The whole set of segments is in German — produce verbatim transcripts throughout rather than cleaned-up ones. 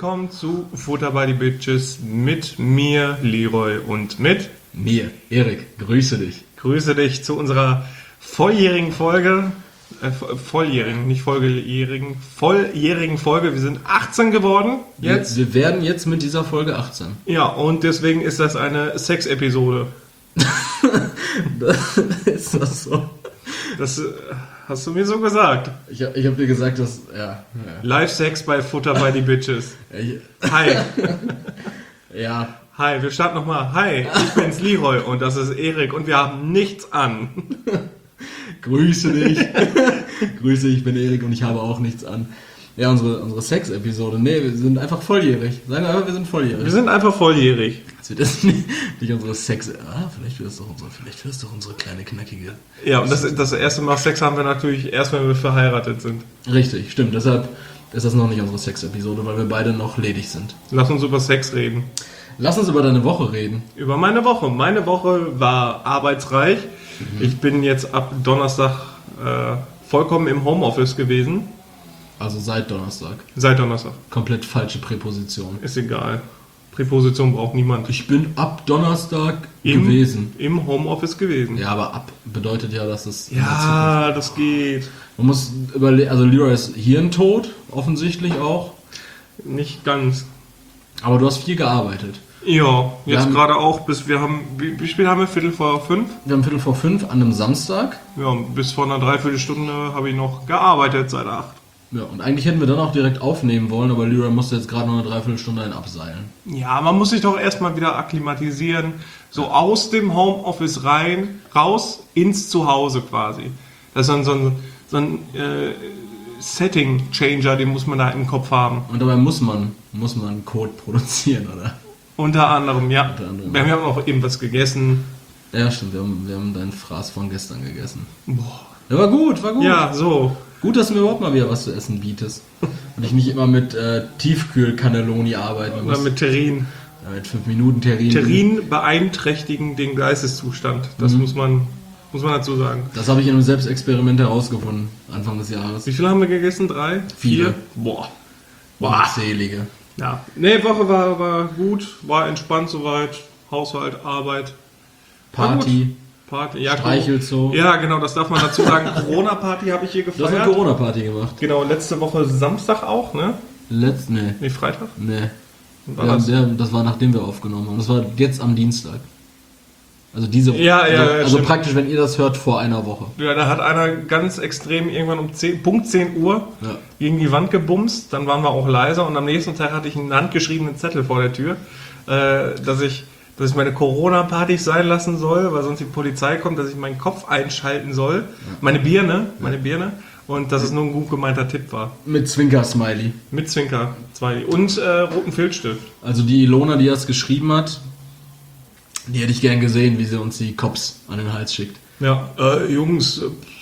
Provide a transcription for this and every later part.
willkommen zu Futter by the Bitches mit mir, Leroy, und mit mir, Erik. Grüße dich. Grüße dich zu unserer volljährigen Folge, äh, volljährigen, nicht volljährigen, volljährigen Folge. Wir sind achtzehn geworden jetzt. Wir, wir werden jetzt mit dieser Folge achtzehn. Ja, und deswegen ist das eine Sex-Episode. Ist das so? Das äh, hast du mir so gesagt. Ich, ich habe dir gesagt, dass... Ja, ja. Live-Sex bei Futter by the Bitches. Ich, Hi. ja. Hi, wir starten nochmal. Hi, ich bin's Leroy und das ist Erik und wir haben nichts an. Grüße dich. Grüße, ich bin Erik und ich habe auch nichts an. Ja, unsere, unsere Sex-Episode. Nee, wir sind einfach volljährig. Sagen wir einfach, wir sind volljährig. Wir sind einfach volljährig. Das wird das nicht, nicht unsere Sex... Ah, vielleicht wird es doch unsere, vielleicht wird es doch unsere kleine, knackige... Ja, und das, das erste Mal Sex haben wir natürlich erst, wenn wir verheiratet sind. Richtig, stimmt. Deshalb ist das noch nicht unsere Sex-Episode, weil wir beide noch ledig sind. Lass uns über Sex reden. Lass uns über deine Woche reden. Über meine Woche. Meine Woche war arbeitsreich. Mhm. Ich bin jetzt ab Donnerstag äh, vollkommen im Homeoffice gewesen. Also seit Donnerstag. Seit Donnerstag. Komplett falsche Präposition. Ist egal. Präposition braucht niemand. Ich bin ab Donnerstag Im, gewesen. Im Homeoffice gewesen. Ja, aber ab bedeutet ja, dass es... Ja, das geht. Man muss überlegen, also Leroy ist hirntot, offensichtlich auch. Nicht ganz. Aber du hast viel gearbeitet. Ja, jetzt gerade auch, bis wir haben, wie, wie spät haben wir? Viertel vor fünf? Wir haben Viertel vor fünf an einem Samstag. Ja, bis vor einer Dreiviertelstunde habe ich noch gearbeitet seit acht. Ja, und eigentlich hätten wir dann auch direkt aufnehmen wollen, aber Leroy musste jetzt gerade noch eine Dreiviertelstunde ein abseilen. Ja, man muss sich doch erstmal wieder akklimatisieren. So aus dem Homeoffice rein, raus ins Zuhause quasi. Das ist so ein, so ein, so ein äh, Setting-Changer, den muss man da im Kopf haben. Und dabei muss man, muss man Code produzieren, oder? Unter anderem, ja. Unter anderem. Wir haben auch eben was gegessen. Ja, stimmt, wir haben, wir haben deinen Fraß von gestern gegessen. Boah. Ja, war gut, war gut. Ja, so. Gut, dass du mir überhaupt mal wieder was zu essen bietest. Und ich nicht immer mit äh, Tiefkühl-Cannelloni arbeiten muss. Oder mit Terrin. Ja, mit fünf Minuten Terrin. Terrin beeinträchtigen den Geisteszustand. Das mhm. muss man muss man dazu sagen. Das habe ich in einem Selbstexperiment herausgefunden, Anfang des Jahres. Wie viel haben wir gegessen? Drei? Vier. Boah. Boah. Unzählige. Ja. Nee, Woche war, war gut, war entspannt soweit. Haushalt, Arbeit. Party. Party, ja, Streichelzoo. Ja, genau, das darf man dazu sagen. Corona-Party habe ich hier gefeiert. Du hast eine Corona-Party gemacht. Genau, letzte Woche Samstag auch, ne? Letzt, nee. Nee, Freitag? Nee. War ja, das? Der, das war nachdem wir aufgenommen haben. Das war jetzt am Dienstag. Also diese Woche. Ja, ja, also, ja, also stimmt. praktisch, wenn ihr das hört, vor einer Woche. Ja, da hat einer ganz extrem irgendwann um zehn, Punkt zehn Uhr ja. gegen die Wand gebumst. Dann waren wir auch leiser und am nächsten Tag hatte ich einen handgeschriebenen Zettel vor der Tür, äh, dass ich dass ich meine Corona-Partys sein lassen soll, weil sonst die Polizei kommt, dass ich meinen Kopf einschalten soll. Ja. Meine Birne, meine Birne. Und dass es nur ein gut gemeinter Tipp war. Mit Zwinker-Smiley. Mit Zwinker, zwei. Und äh, roten Filzstift. Also die Ilona, die das geschrieben hat, die hätte ich gern gesehen, wie sie uns die Cops an den Hals schickt. Ja, äh, Jungs,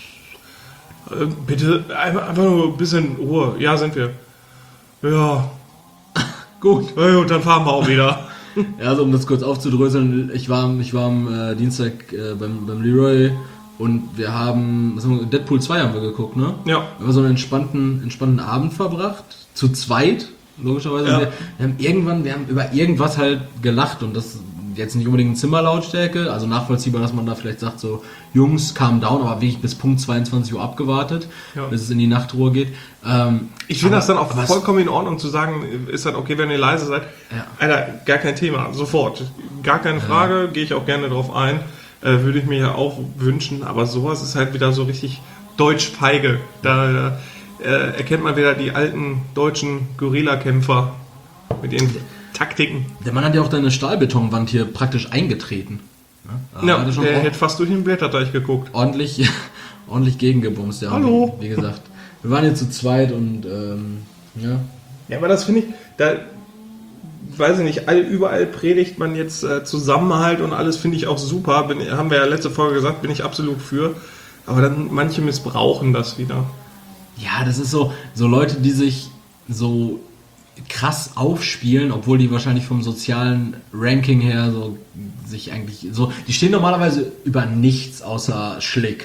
äh, bitte einfach, einfach nur ein bisschen Ruhe. Ja, sind wir. Ja, gut. Ja, gut, dann fahren wir auch wieder. Ja, also um das kurz aufzudröseln, ich war, ich war am äh, Dienstag äh, beim, beim Leroy und wir haben, was haben wir, Deadpool zwei haben wir geguckt, ne? Ja. Wir haben so einen entspannten, entspannten Abend verbracht, zu zweit, logischerweise. Ja. Wir, wir haben irgendwann, wir haben über irgendwas halt gelacht und das jetzt nicht unbedingt in Zimmerlautstärke, also nachvollziehbar, dass man da vielleicht sagt so, Jungs, calm down, aber wirklich bis Punkt zweiundzwanzig Uhr abgewartet, ja. bis es in die Nachtruhe geht. Ähm, ich finde das dann auch aber vollkommen in Ordnung zu sagen, ist halt okay, wenn ihr leise seid. Ja. Alter, gar kein Thema, sofort. Gar keine Frage, ja. Gehe ich auch gerne drauf ein. Äh, würde ich mir ja auch wünschen, aber sowas ist halt wieder so richtig deutsch feige. Da, da äh, erkennt man wieder die alten deutschen Guerillakämpfer mit ihren Taktiken. Der Mann hat ja auch deine Stahlbetonwand hier praktisch eingetreten. Ja, ja der hätte fast durch den Blätterteich geguckt. Ordentlich, ordentlich gegengebumst. Ja. Hallo. Wie gesagt, wir waren jetzt zu zweit und ähm, ja. Ja, aber das finde ich, da weiß ich nicht, all, überall predigt man jetzt äh, Zusammenhalt und alles, finde ich auch super. Bin, haben wir ja letzte Folge gesagt, bin ich absolut für. Aber dann manche missbrauchen das wieder. Ja, das ist so, so Leute, die sich so krass aufspielen, obwohl die wahrscheinlich vom sozialen Ranking her so sich eigentlich so, die stehen normalerweise über nichts außer Schlick.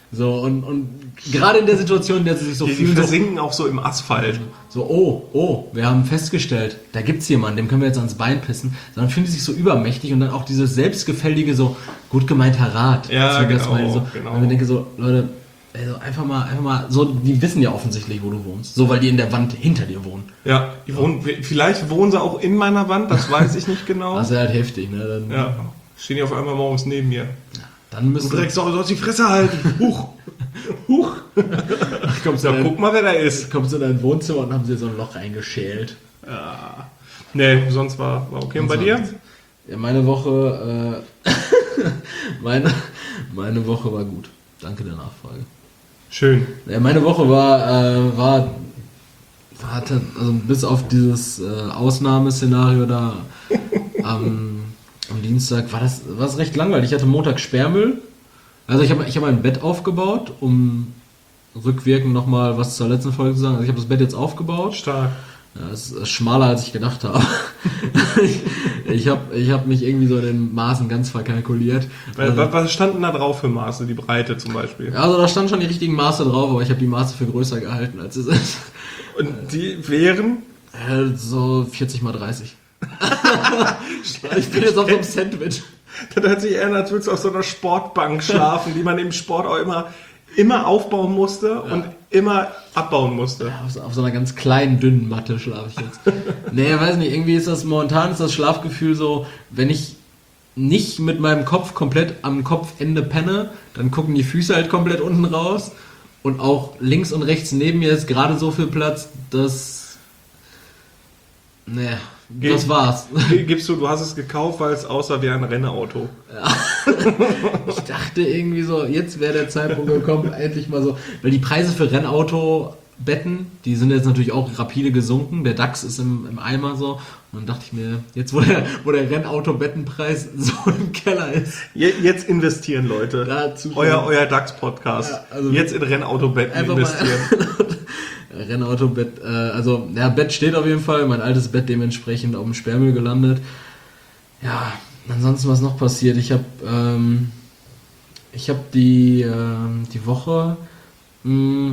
So, und, und gerade in der Situation, in der sie sich so Die, die fühlen, so, versinken auch so im Asphalt. so, oh, oh, wir haben festgestellt, da gibt's jemanden, dem können wir jetzt ans Bein pissen. Sondern fühlen die sich so übermächtig und dann auch dieses selbstgefällige, so, gut gemeint, Herr Rat. Ja, so, das genau, meine, so, genau. Und ich denke so, Leute, also einfach mal, einfach mal, so, die wissen ja offensichtlich, wo du wohnst. So, weil die in der Wand hinter dir wohnen. Ja, die wohnen, vielleicht wohnen sie auch in meiner Wand, das weiß ich nicht genau. Das ist halt heftig, ne? Dann, Ja, stehen die auf einmal morgens neben mir. dann Du müssen Drecksau, du sollst die Fresse halten. Huch. Huch. kommst du Ja, in dein- guck mal, wer da ist. kommst du in dein Wohnzimmer und haben sie so ein Loch reingeschält. Ja. Nee, sonst war, war okay. Und bei dir? Ja, meine Woche, äh, meine, meine Woche war gut. Danke der Nachfrage. Schön. Ja, meine Woche war, äh, war, war, also bis auf dieses äh, Ausnahmeszenario da am, am Dienstag, war das, war das recht langweilig. Ich hatte Montag Sperrmüll. Also ich habe ich hab ein Bett aufgebaut, um rückwirkend nochmal was zur letzten Folge zu sagen. Also ich habe das Bett jetzt aufgebaut. Stark. Ja, es ist schmaler, als ich gedacht habe. ich ich habe ich hab mich irgendwie so in den Maßen ganz verkalkuliert. Was, Also, was stand denn da drauf für Maße? Die Breite zum Beispiel. also da standen schon die richtigen Maße drauf, aber ich habe die Maße für größer gehalten, als es ist. Und die wären? Äh, so vierzig mal dreißig. Ich bin jetzt auf so einem Sandwich. Das hört sich eher an, als würdest du auf so einer Sportbank schlafen, die man im Sport auch immer, immer aufbauen musste und immer abbauen musste. Auf so, auf so einer ganz kleinen, dünnen Matte schlafe ich jetzt. Nee, weiß nicht, irgendwie ist das momentan ist das Schlafgefühl so, wenn ich nicht mit meinem Kopf komplett am Kopfende penne, dann gucken die Füße halt komplett unten raus und auch links und rechts neben mir ist gerade so viel Platz, dass... Nee, Ge- das war's. Gibst du, du hast es gekauft, weil es aussah wie ein Rennauto. Ich dachte irgendwie so, jetzt wäre der Zeitpunkt gekommen, endlich mal so, weil die Preise für Rennauto-Betten, die sind jetzt natürlich auch rapide gesunken, der DAX ist im, im Eimer so, und dann dachte ich mir, jetzt wo der, wo der Rennauto-Bettenpreis so im Keller ist, Je, jetzt investieren, Leute. da zuschauen. Euer, euer DAX-Podcast. Ja, also jetzt in Rennautobetten einfach investieren. mal Rennauto-Bett, äh, also ja, Bett steht auf jeden Fall, mein altes Bett dementsprechend auf dem Sperrmüll gelandet. Ja, ansonsten was noch passiert, ich habe ähm, ich habe die, ähm, die Woche mh,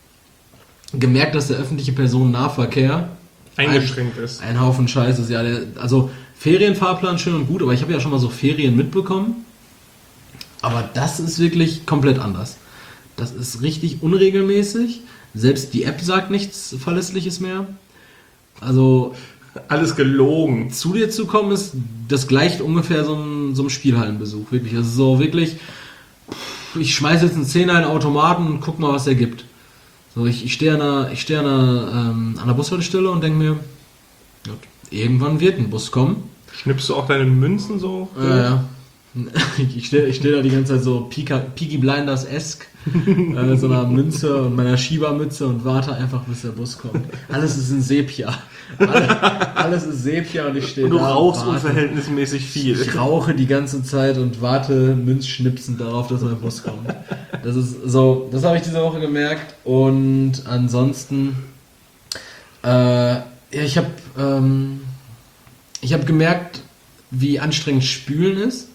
gemerkt, dass der öffentliche Personennahverkehr Eingeschränkt ist. ein Haufen Scheiß ist. Ja, der, also Ferienfahrplan schön und gut, aber ich habe ja schon mal so Ferien mitbekommen. Aber das ist wirklich komplett anders. Das ist richtig unregelmäßig. Selbst die App sagt nichts Verlässliches mehr. Also Alles gelogen. zu dir zu kommen, ist, das gleicht ungefähr so einem, so einem Spielhallenbesuch. Wirklich. Das ist so wirklich, ich schmeiße jetzt einen Zehner in den Automaten und guck mal, was er gibt. So, ich, ich stehe an der, ich stehe an der, ähm, an der Bushaltestelle und denke mir, gut, irgendwann wird ein Bus kommen. Schnippst du auch deine Münzen so? Ja, ja. Ich stehe ich steh da die ganze Zeit so Pika, Peaky Blinders-esque äh, mit so einer Münze und meiner Schiebermütze und warte einfach, bis der Bus kommt. Alles ist in Sepia. Alles, alles ist Sepia und ich stehe Und du da rauchst und warte. unverhältnismäßig viel. Ich rauche die ganze Zeit und warte münzschnipsend darauf, dass mein Bus kommt. Das ist so, das habe ich diese Woche gemerkt. Und ansonsten, äh, ja, ich habe ähm, ich habe gemerkt, wie anstrengend Spülen ist.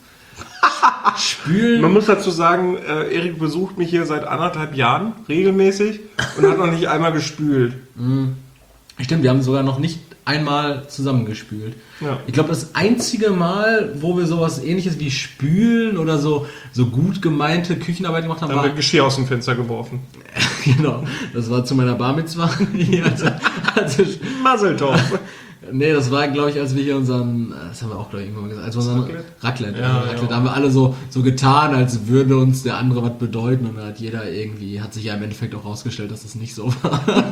Spülen. Man muss dazu sagen, äh, Erik besucht mich hier seit anderthalb Jahren regelmäßig und hat noch nicht einmal gespült. Stimmt, wir haben sogar noch nicht einmal zusammengespült. Ja. Ich glaube, das einzige Mal, wo wir sowas ähnliches wie Spülen oder so, so gut gemeinte Küchenarbeit gemacht haben, Dann war, wird Geschirr aus dem Fenster geworfen. genau, das war zu meiner Bar Mitzwa. also, also, Maseltorf. nee, das war, glaube ich, als wir hier unseren, das haben wir auch, glaube ich, irgendwann mal gesagt, als wir unseren Raclette? Raclette, Ja, ja, Raclette ja. da haben wir alle so, so getan, als würde uns der andere was bedeuten und dann hat jeder irgendwie, hat sich ja im Endeffekt auch rausgestellt, dass es nicht so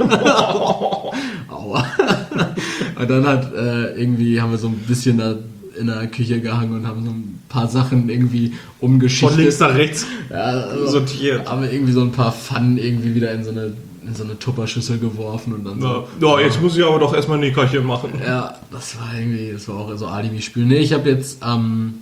war. Aua. Und dann hat äh, irgendwie, haben wir so ein bisschen da in der Küche gehangen und haben so ein paar Sachen irgendwie umgeschichtet. Von links nach rechts ja, also, sortiert. haben wir irgendwie so ein paar Pfannen irgendwie wieder in so eine, in so eine Tupperschüssel geworfen und dann Ja, so. ja, jetzt muss ich aber doch erstmal ein Nickerchen machen. Ja, das war irgendwie, das war auch so Alibi-Spülen. Nee, ich habe jetzt am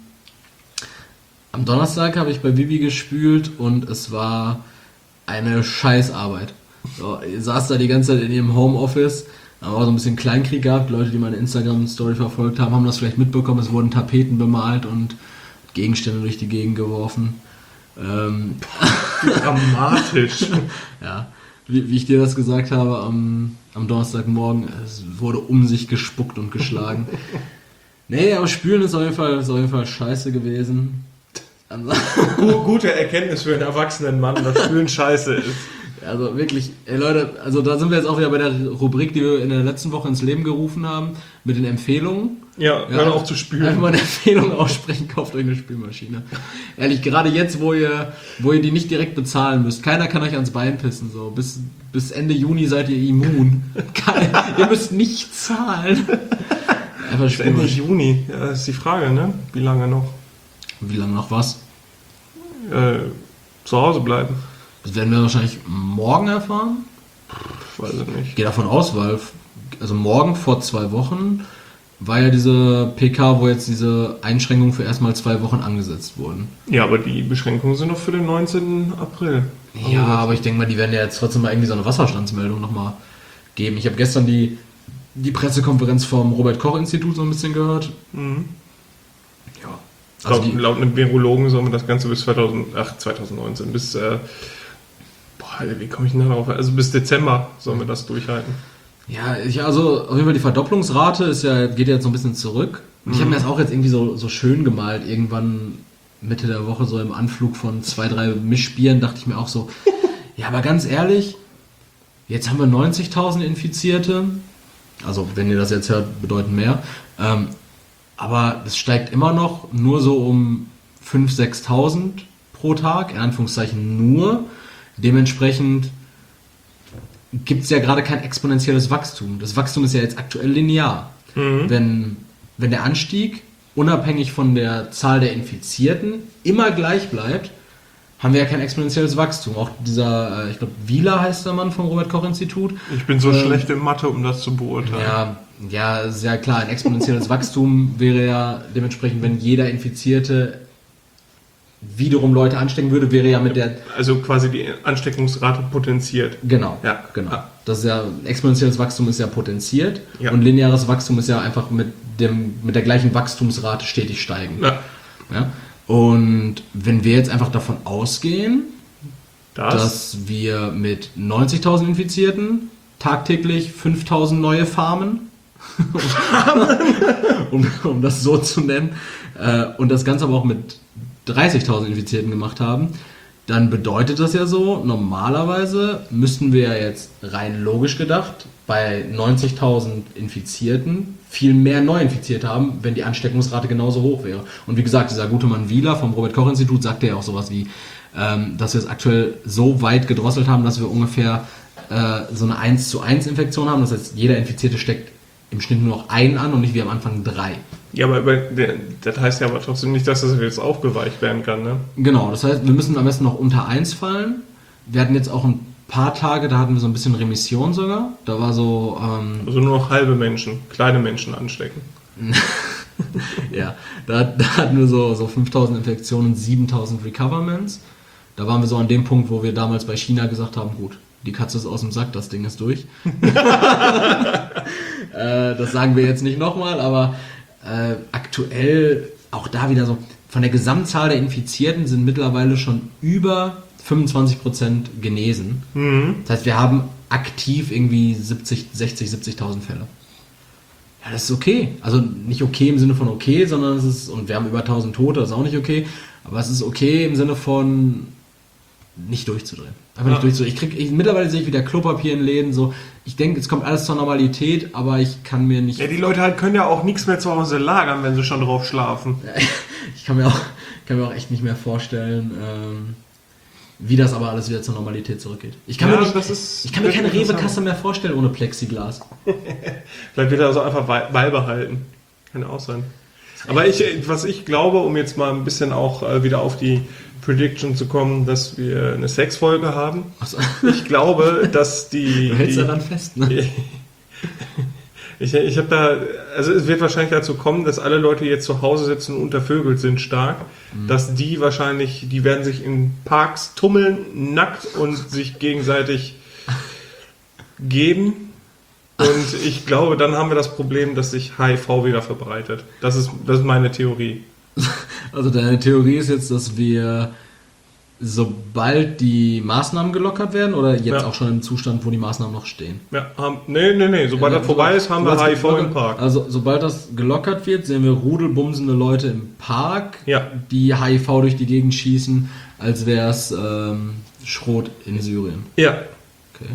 am Donnerstag habe ich bei Bibi gespült und es war eine Scheißarbeit. So, ich saß da die ganze Zeit in ihrem Homeoffice, haben auch so ein bisschen Kleinkrieg gehabt. Leute, die meine Instagram-Story verfolgt haben, haben das vielleicht mitbekommen. Es wurden Tapeten bemalt und Gegenstände durch die Gegend geworfen. Ähm, Dramatisch. Ja, wie, wie ich dir das gesagt habe am, am Donnerstagmorgen, es wurde um sich gespuckt und geschlagen. Nee, aber Spülen ist auf jeden Fall, ist auf jeden Fall scheiße gewesen. Gute Erkenntnis für einen erwachsenen Mann, dass Spülen scheiße ist. Also wirklich, ey Leute, also da sind wir jetzt auch wieder bei der Rubrik, die wir in der letzten Woche ins Leben gerufen haben, mit den Empfehlungen. Ja, hör ja, auf zu spülen. Einfach mal eine Empfehlung aussprechen, kauft euch eine Spülmaschine. Ehrlich, gerade jetzt, wo ihr, wo ihr die nicht direkt bezahlen müsst, keiner kann euch ans Bein pissen, so. Bis, bis Ende Juni seid ihr immun. Keiner, ihr müsst nicht zahlen. Einfach Spülmaschine. Ende Juni, ja, das ist die Frage, ne? Wie lange noch? Wie lange noch was? Äh, zu Hause bleiben. Das werden wir wahrscheinlich morgen erfahren. Ich weiß es nicht. Ich gehe davon aus, weil also morgen vor zwei Wochen war ja diese P K, wo jetzt diese Einschränkungen für erstmal zwei Wochen angesetzt wurden. Ja, aber die Beschränkungen sind noch für den neunzehnten April. Ja, aber, aber ich denke mal, die werden ja jetzt trotzdem mal irgendwie so eine Wasserstandsmeldung nochmal geben. Ich habe gestern die, die Pressekonferenz vom Robert-Koch-Institut so ein bisschen gehört. Mhm. Ja. Also laut, laut einem Virologen sollen wir das Ganze bis zweitausend, ach, zweitausendneunzehn, bis, äh, boah, wie komme ich denn da drauf? Also bis Dezember sollen wir das durchhalten. Ja, ich, also auf jeden Fall die Verdopplungsrate ist ja, geht ja jetzt so ein bisschen zurück. Und ich habe mir das auch jetzt irgendwie so, so schön gemalt. Irgendwann Mitte der Woche, so im Anflug von zwei, drei Mischbieren, dachte ich mir auch so, ja, aber ganz ehrlich, jetzt haben wir neunzigtausend Infizierte. Also, wenn ihr das jetzt hört, bedeuten mehr. Ähm, aber es steigt immer noch nur so um fünftausend, sechstausend pro Tag, in Anführungszeichen nur. Dementsprechend gibt es ja gerade kein exponentielles Wachstum. Das Wachstum ist ja jetzt aktuell linear. Mhm. Wenn, wenn der Anstieg unabhängig von der Zahl der Infizierten immer gleich bleibt, haben wir ja kein exponentielles Wachstum. Auch dieser, ich glaube, Wieler heißt der Mann vom Robert-Koch-Institut. Ich bin so ähm, schlecht in Mathe, um das zu beurteilen. Ja, ja, ist ja klar, ein exponentielles Wachstum wäre ja dementsprechend, wenn jeder Infizierte wiederum Leute anstecken würde, wäre ja mit der... Also quasi die Ansteckungsrate potenziert. Genau, ja, genau. Ah. Das ist ja, exponentielles Wachstum ist ja potenziert, ja. Und lineares Wachstum ist ja einfach mit, dem, mit der gleichen Wachstumsrate stetig steigend. Ja. Ja? Und wenn wir jetzt einfach davon ausgehen, das? dass wir mit neunzigtausend Infizierten tagtäglich fünftausend neue Farmen, um, um das so zu nennen, äh, und das Ganze aber auch mit dreißigtausend Infizierten gemacht haben, dann bedeutet das ja so, normalerweise müssten wir ja jetzt rein logisch gedacht bei neunzigtausend Infizierten viel mehr Neuinfizierte haben, wenn die Ansteckungsrate genauso hoch wäre. Und wie gesagt, dieser gute Mann Wieler vom Robert-Koch-Institut sagte ja auch sowas wie, ähm, dass wir es aktuell so weit gedrosselt haben, dass wir ungefähr äh, so eine eins zu eins Infektion haben. Das heißt, jeder Infizierte steckt im Schnitt nur noch einen an und nicht wie am Anfang drei. Ja, aber über, das heißt ja aber trotzdem nicht, dass das jetzt aufgeweicht werden kann, ne? Genau, das heißt, wir müssen am besten noch unter eins fallen. Wir hatten jetzt auch ein paar Tage, da hatten wir so ein bisschen Remission sogar. Da war so... Ähm, also nur noch halbe Menschen, kleine Menschen anstecken. Ja, da, da hatten wir so, so fünftausend Infektionen, siebentausend Recoverments. Da waren wir so an dem Punkt, wo wir damals bei China gesagt haben, gut, die Katze ist aus dem Sack, das Ding ist durch. äh, das sagen wir jetzt nicht nochmal, aber äh, aktuell auch da wieder so, von der Gesamtzahl der Infizierten sind mittlerweile schon über fünfundzwanzig Prozent genesen. Mhm. Das heißt, wir haben aktiv irgendwie siebzig, sechzig, siebzigtausend Fälle. Ja, das ist okay. Also nicht okay im Sinne von okay, sondern es ist, und wir haben über tausend Tote, das ist auch nicht okay, aber es ist okay im Sinne von nicht durchzudrehen. Einfach ja. nicht durchzudrehen. Ich krieg, ich, mittlerweile sehe ich wieder Klopapier in Läden, so, ich denke, es kommt alles zur Normalität, aber ich kann mir nicht... Ja, die Leute halt können ja auch nichts mehr zu Hause lagern, wenn sie schon drauf schlafen. Ich kann mir auch, kann mir auch echt nicht mehr vorstellen, ähm, wie das aber alles wieder zur Normalität zurückgeht. Ich kann, ja, mir, nicht, das ist ich kann mir keine Rewe-Kasse mehr vorstellen ohne Plexiglas. Vielleicht wird er also einfach beibehalten. Kann auch sein. Aber ich, was ich glaube, um jetzt mal ein bisschen auch äh, wieder auf die Prediction zu kommen, dass wir eine Sexfolge haben. So. Ich glaube, dass die... Du hältst die, daran fest, ne? Ich, ich habe da, also es wird wahrscheinlich dazu kommen, dass alle Leute jetzt zu Hause sitzen und untervögelt sind stark, mhm. dass die wahrscheinlich, die werden sich in Parks tummeln, nackt und sich gegenseitig geben. Und ich glaube, dann haben wir das Problem, dass sich H I V wieder verbreitet. Das ist, das ist meine Theorie. Also deine Theorie ist jetzt, dass wir sobald die Maßnahmen gelockert werden oder jetzt Ja. auch schon im Zustand, wo die Maßnahmen noch stehen? Ja, haben, nee, nee, nee. Sobald Ja, das vorbei ist, haben wir sobald H I es V im gelockert- Park. Also sobald das gelockert wird, sehen wir rudelbumsende Leute im Park, Ja. die H I V durch die Gegend schießen, als wäre es ähm, Schrot in Syrien. Ja. Okay.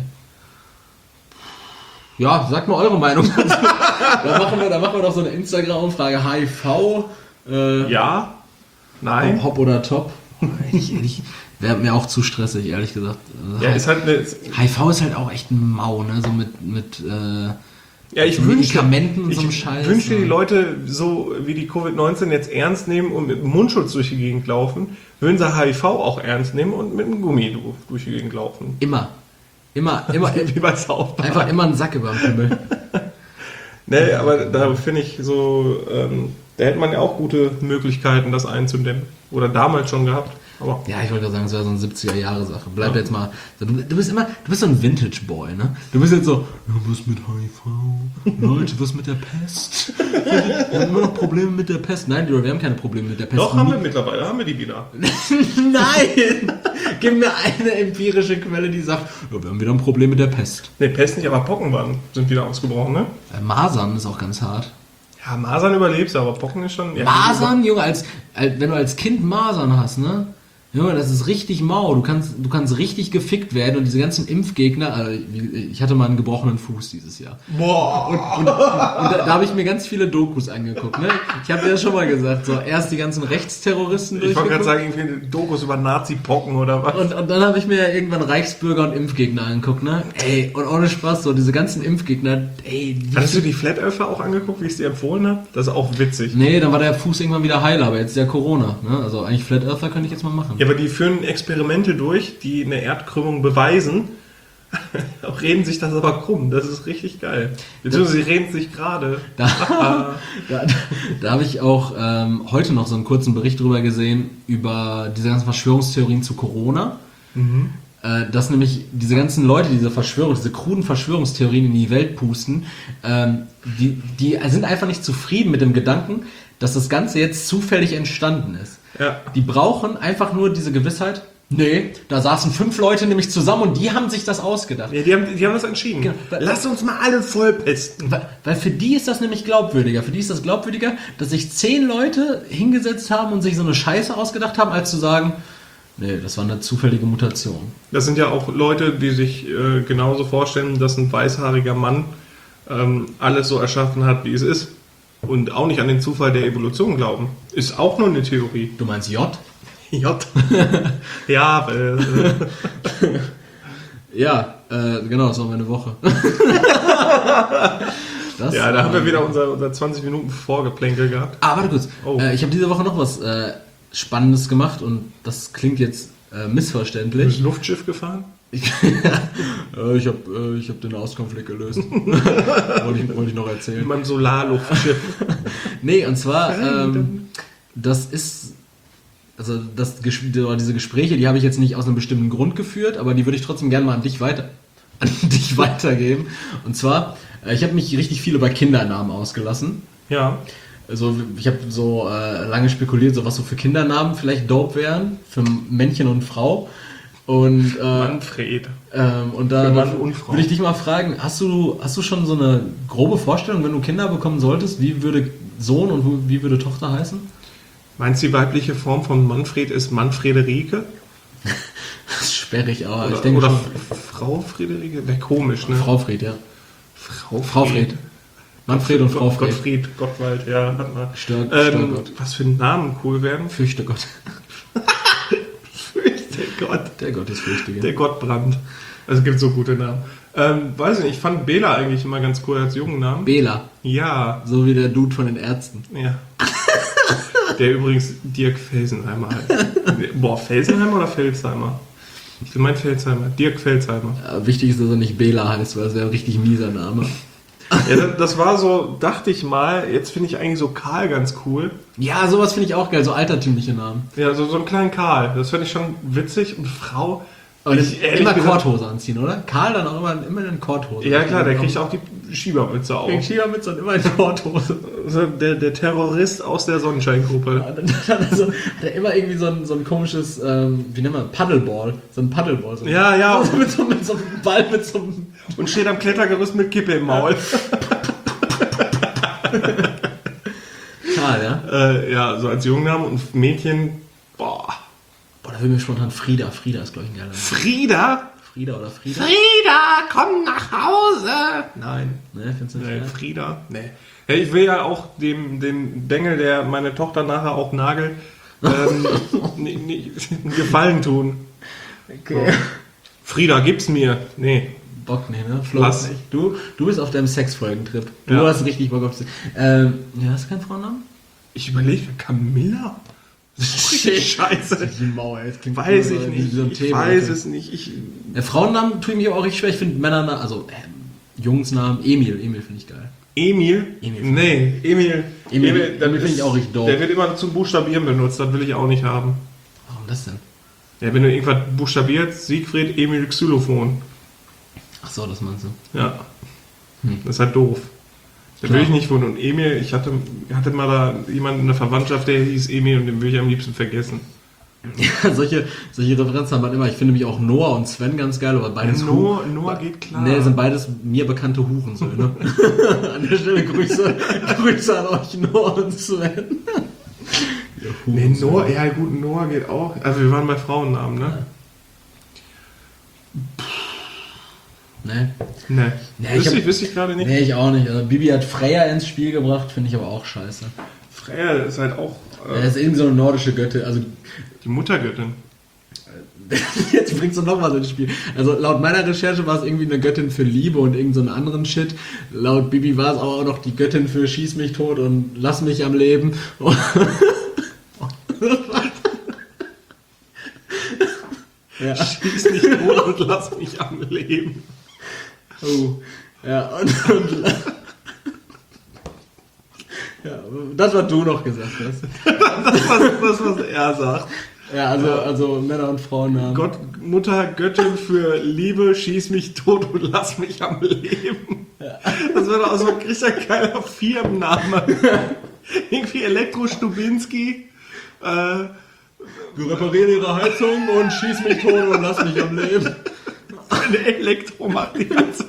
Ja, sagt mal eure Meinung. da, machen wir, da machen wir doch so eine Instagram-Umfrage. H I V, äh, Ja. Nein. Hop oder Top. Ich, ich, wäre mir auch zu stressig, ehrlich gesagt. Also Ja, ist halt eine, H I V ist halt auch echt ein Mau, ne? So mit, mit äh, ja, ich so wünschte, Medikamenten und ich so einem Scheiß. wünschte, die ne? Leute, so wie die Covid neunzehn jetzt ernst nehmen und mit Mundschutz durch die Gegend laufen, würden sie H I V auch ernst nehmen und mit einem Gummi du- durch die Gegend laufen. Immer. Immer, immer, Wie bei South Park. einfach immer einen Sack über den Kümmel. Nee, aber da finde ich so, ähm, da hätte man ja auch gute Möglichkeiten, das einzudämmen. Oder damals schon gehabt. Aber Ja, ich wollte gerade sagen, es wäre so eine siebziger-Jahre-Sache. Bleib jetzt mal. Du, du bist immer, du bist so ein Vintage-Boy, ne? Du bist jetzt so, ja, was mit H I V? Leute, was mit der Pest? Wir haben immer noch Probleme mit der Pest. Nein, wir haben keine Probleme mit der Pest. doch, haben wir mittlerweile, haben wir die wieder. Nein! Gib mir eine empirische Quelle, die sagt, ja, wir haben wieder ein Problem mit der Pest. Ne, Pest nicht, aber Pocken waren, sind wieder ausgebrochen, ne? Äh, Masern ist auch ganz hart. Ja, Masern überlebst du, aber Pocken ist schon... Ja, Masern, Junge, als, als wenn du als Kind Masern hast, ne? Junge, das ist richtig mau. Du kannst, du kannst richtig gefickt werden und diese ganzen Impfgegner, also ich hatte mal einen gebrochenen Fuß dieses Jahr. Boah! Und, und, und da, da habe ich mir ganz viele Dokus angeguckt, ne? Ich habe dir das schon mal gesagt, so erst die ganzen Rechtsterroristen Ich wollte gerade durchgeguckt. sagen, irgendwie Dokus über Nazi-Pocken oder was. Und, und dann habe ich mir irgendwann Reichsbürger und Impfgegner angeguckt, ne? Ey, und ohne Spaß, so diese ganzen Impfgegner, ey, wie Hast du die Flat Earther auch angeguckt, wie ich es dir empfohlen habe? Das ist auch witzig. Nee, dann war der Fuß irgendwann wieder heil, aber jetzt ist ja Corona. Ne? Also eigentlich Flat Earther könnte ich jetzt mal machen. Ja, aber die führen Experimente durch, die eine Erdkrümmung beweisen. Auch reden sich das aber krumm. Das ist richtig geil. Beziehungsweise sie reden sich gerade. Da, da, da habe ich auch ähm, heute noch so einen kurzen Bericht drüber gesehen, über diese ganzen Verschwörungstheorien zu Corona. Mhm. Äh, dass nämlich diese ganzen Leute, diese Verschwörung, diese kruden Verschwörungstheorien in die Welt pusten, ähm, die, die sind einfach nicht zufrieden mit dem Gedanken, dass das Ganze jetzt zufällig entstanden ist. Ja. Die brauchen einfach nur diese Gewissheit, nee, da saßen fünf Leute nämlich zusammen und die haben sich das ausgedacht. Ja, die haben, die haben das entschieden. Genau. Lass uns mal alle vollpesten. Weil, weil für die ist das nämlich glaubwürdiger. Für die ist das glaubwürdiger, dass sich zehn Leute hingesetzt haben und sich so eine Scheiße ausgedacht haben, als zu sagen, nee, das war eine zufällige Mutation. Das sind ja auch Leute, die sich äh, genauso vorstellen, dass ein weißhaariger Mann ähm, alles so erschaffen hat, wie es ist. Und auch nicht an den Zufall der Evolution glauben. Ist auch nur eine Theorie. Du meinst J? J. Ja, äh, Ja, äh, genau, das war meine Woche. Das ja, da war- haben wir wieder unser, unser zwanzig Minuten Vorgeplänkel gehabt. Ah, warte kurz. Oh. Äh, ich habe diese Woche noch was äh, Spannendes gemacht und das klingt jetzt äh, Bist missverständlich. du Luftschiff gefahren? Ich, äh, ich habe äh, ich hab den Auskonflikt gelöst. wollte, ich, wollte ich noch erzählen. Mit meinem Solarluftschiff. Nee, und zwar, ähm, das ist, also das, Ges- diese Gespräche, die habe ich jetzt nicht aus einem bestimmten Grund geführt, aber die würde ich trotzdem gerne mal an dich weiter, an dich weitergeben. Und zwar, äh, ich habe mich richtig viel über Kindernamen ausgelassen. Ja. Also ich habe so äh, lange spekuliert, so was so für Kindernamen vielleicht dope wären, für Männchen und Frau. Und, äh, Manfred. ähm, und da, Für Mann da und Frau. würde ich dich mal fragen, hast du, hast du schon so eine grobe Vorstellung, wenn du Kinder bekommen solltest, wie würde Sohn und wo- wie würde Tochter heißen? Meinst du, die weibliche Form von Manfred ist Manfrederike? Das ist sperrig, aber Oder, ich denke oder schon. Frau Friederike? Wäre komisch, ne? Frau Fred, ja. Frau Frau Fred. Manfred und Frau Fred. Gottfried, Gottwald, ja, hat man. Stör, Ähm, Störgott. was für Namen cool werden? Fürchte Gott. Der Gott. Der Gott ist fürchtige. Der Gottbrand. Also es gibt so gute Namen. Ähm, weiß ich nicht, ich fand Bela eigentlich immer ganz cool als jungen Namen. Bela. Ja, So wie der Dude von den Ärzten. ja. Der übrigens Dirk Felsenheimer heißt. Boah, Felsenheimer oder Felsheimer? Ich meine Felsheimer. Dirk Felsheimer. Ja, wichtig ist, dass er nicht Bela heißt, weil das wäre ein richtig mieser Name. Ja, das- das war so, dachte ich mal, jetzt finde ich eigentlich so Karl ganz cool. Ja, sowas finde ich auch geil, so altertümliche Namen. Ja, so, so einen kleinen Karl. Das finde ich schon witzig. Und Frau. Und ich, ehrlich immer gesagt- Korthose anziehen, oder? Karl dann auch immer, immer eine Korthose. Ja klar, der kriegt auch die Schiebermütze auf. Wegen Schiebermütze und immer in Sporthose. Also der, der Terrorist aus der Sonnenscheingruppe. Ja, dann hat er, so, hat er immer irgendwie so ein, so ein komisches, ähm, wie nennt man, Paddleball. So ein Paddleball. So Ja, ja. So mit, so, mit so einem Ball, mit so einem... Und steht am Klettergerüst mit Kippe im Maul. Schade, ja? äh, ja, so als Jungname und Mädchen, boah. Boah, da will mir spontan Frieda. Frieda ist, glaube ich, ein geiler Name. Frieda? Frieda oder Frieda? Frieda, komm nach Hause! Nein. Ne, findest du nicht Nee, geil? Frieda? Nee. Hey, ich will ja auch dem, dem Bengel, der meine Tochter nachher auch nagelt, ähm, nie, nie, einen Gefallen tun. Okay. Frieda, gib's mir. Nee. Bock, nee, ne? Flo, Was? nicht. Du, du bist auf deinem Sexfolgentrip. Du Ja. hast richtig Bock auf Sex. Ähm, ja, hast du keinen Frauennamen? Ich überlege, Camilla? Das ist richtig scheiße. Die Mauer, jetzt klingt Weiß wie ich so- wie nicht. so ein Ich Thema, weiß okay. es nicht. Ich, Ja, Frauennamen tue ich mich aber auch richtig schwer. Ich finde Männernamen, also äh, Jungsnamen, Emil. Emil finde ich geil. Emil? Emil. Nee, Emil. Emil, das Emil finde ich auch richtig doof. Der wird immer zum Buchstabieren benutzt, das will ich auch nicht haben. Warum das denn? Ja, wenn du irgendwas buchstabierst, Siegfried Emil Xylophon. Ach so, das meinst du. Ja. Hm. Das ist halt doof. Da Klar. will ich nicht wohnen. Und Emil, ich hatte, hatte mal da jemanden in der Verwandtschaft, der hieß Emil und den will ich am liebsten vergessen. Ja, solche, solche Referenzen haben man immer. Ich finde mich auch Noah und Sven ganz geil, aber beides Noah, Hu- Noah geht klar. Nee, sind beides mir bekannte Hurensöhne. An der Stelle Grüße, Grüße an euch, Noah und Sven. Ja, Nee, Hurensöhne. Noah, ja gut, Noah geht auch. Also wir waren bei Frauennamen, ne? Nee. Nee. Ja, ich wüsste hab- ich, wüsste ich gerade nicht. Nee, ich auch nicht. Also Bibi hat Freya ins Spiel gebracht, finde ich aber auch scheiße. Freya ist halt auch Er äh, ist irgendwie so eine nordische Göttin. Also die Muttergöttin. jetzt bringst du noch was ins Spiel. Also laut meiner Recherche war es irgendwie eine Göttin für Liebe und irgend so einen anderen Shit. Laut Bibi war es aber auch noch die Göttin für Schieß mich tot und Lass mich am Leben. Und ja. Schieß mich tot und lass mich am Leben. Oh. Ja, und, und ja, das, was du noch gesagt hast. Das, was, das, was er sagt. Ja, also, also Männer- und Frauennamen. Gott, Mutter, Göttin für Liebe, schieß mich tot und lass mich am Leben. Das wäre doch auch so ein richtig geiler Firmenname. Irgendwie Elektro Stubinski. Äh, Wir reparieren ihre Heizung und schieß mich tot und lass mich am Leben. eine Elektro macht die ganze.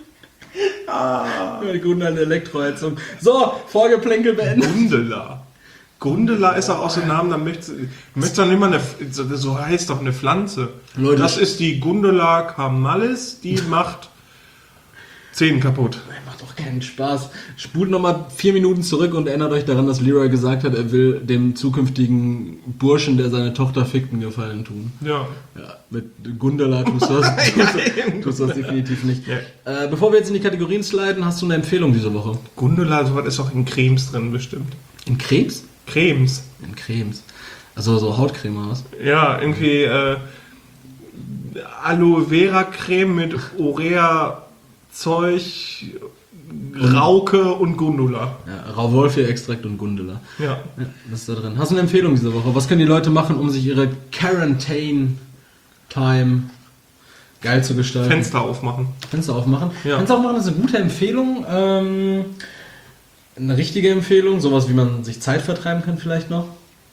Ja, die guten alte Elektroheizung. So, Vorgeplänkel beendet. Gundela. Gundela ist auch so ein Name, da möchtest du möchtest doch nicht mal eine, so so heißt doch eine Pflanze. Leute. Das ist die Gundela camalis, die macht Zähne kaputt. Macht doch keinen Spaß. Spult nochmal vier Minuten zurück und erinnert euch daran, dass Leroy gesagt hat, er will dem zukünftigen Burschen, der seine Tochter fickt, einen Gefallen tun. Ja. Ja, mit Gundela tust du das, tust, du- tust du das definitiv nicht. Ja. Äh, bevor wir jetzt in die Kategorien sliden, hast du eine Empfehlung diese Woche? Gundela, sowas ist auch in Cremes drin bestimmt. In Krebs? Cremes. In Cremes. Also so Hautcreme oder was? Ja, irgendwie äh, Aloe Vera Creme mit Urea Zeug, Rauke und Gundula. Ja, Rauwolfie-Extrakt und Gundela. Ja. Ja, das ist da drin. Hast du eine Empfehlung diese Woche? Was können die Leute machen, um sich ihre Quarantine-Time geil zu gestalten? Fenster aufmachen. Fenster aufmachen. Ja. Fenster aufmachen ist eine gute Empfehlung. Ähm, eine richtige Empfehlung. Sowas, wie man sich Zeit vertreiben kann vielleicht noch.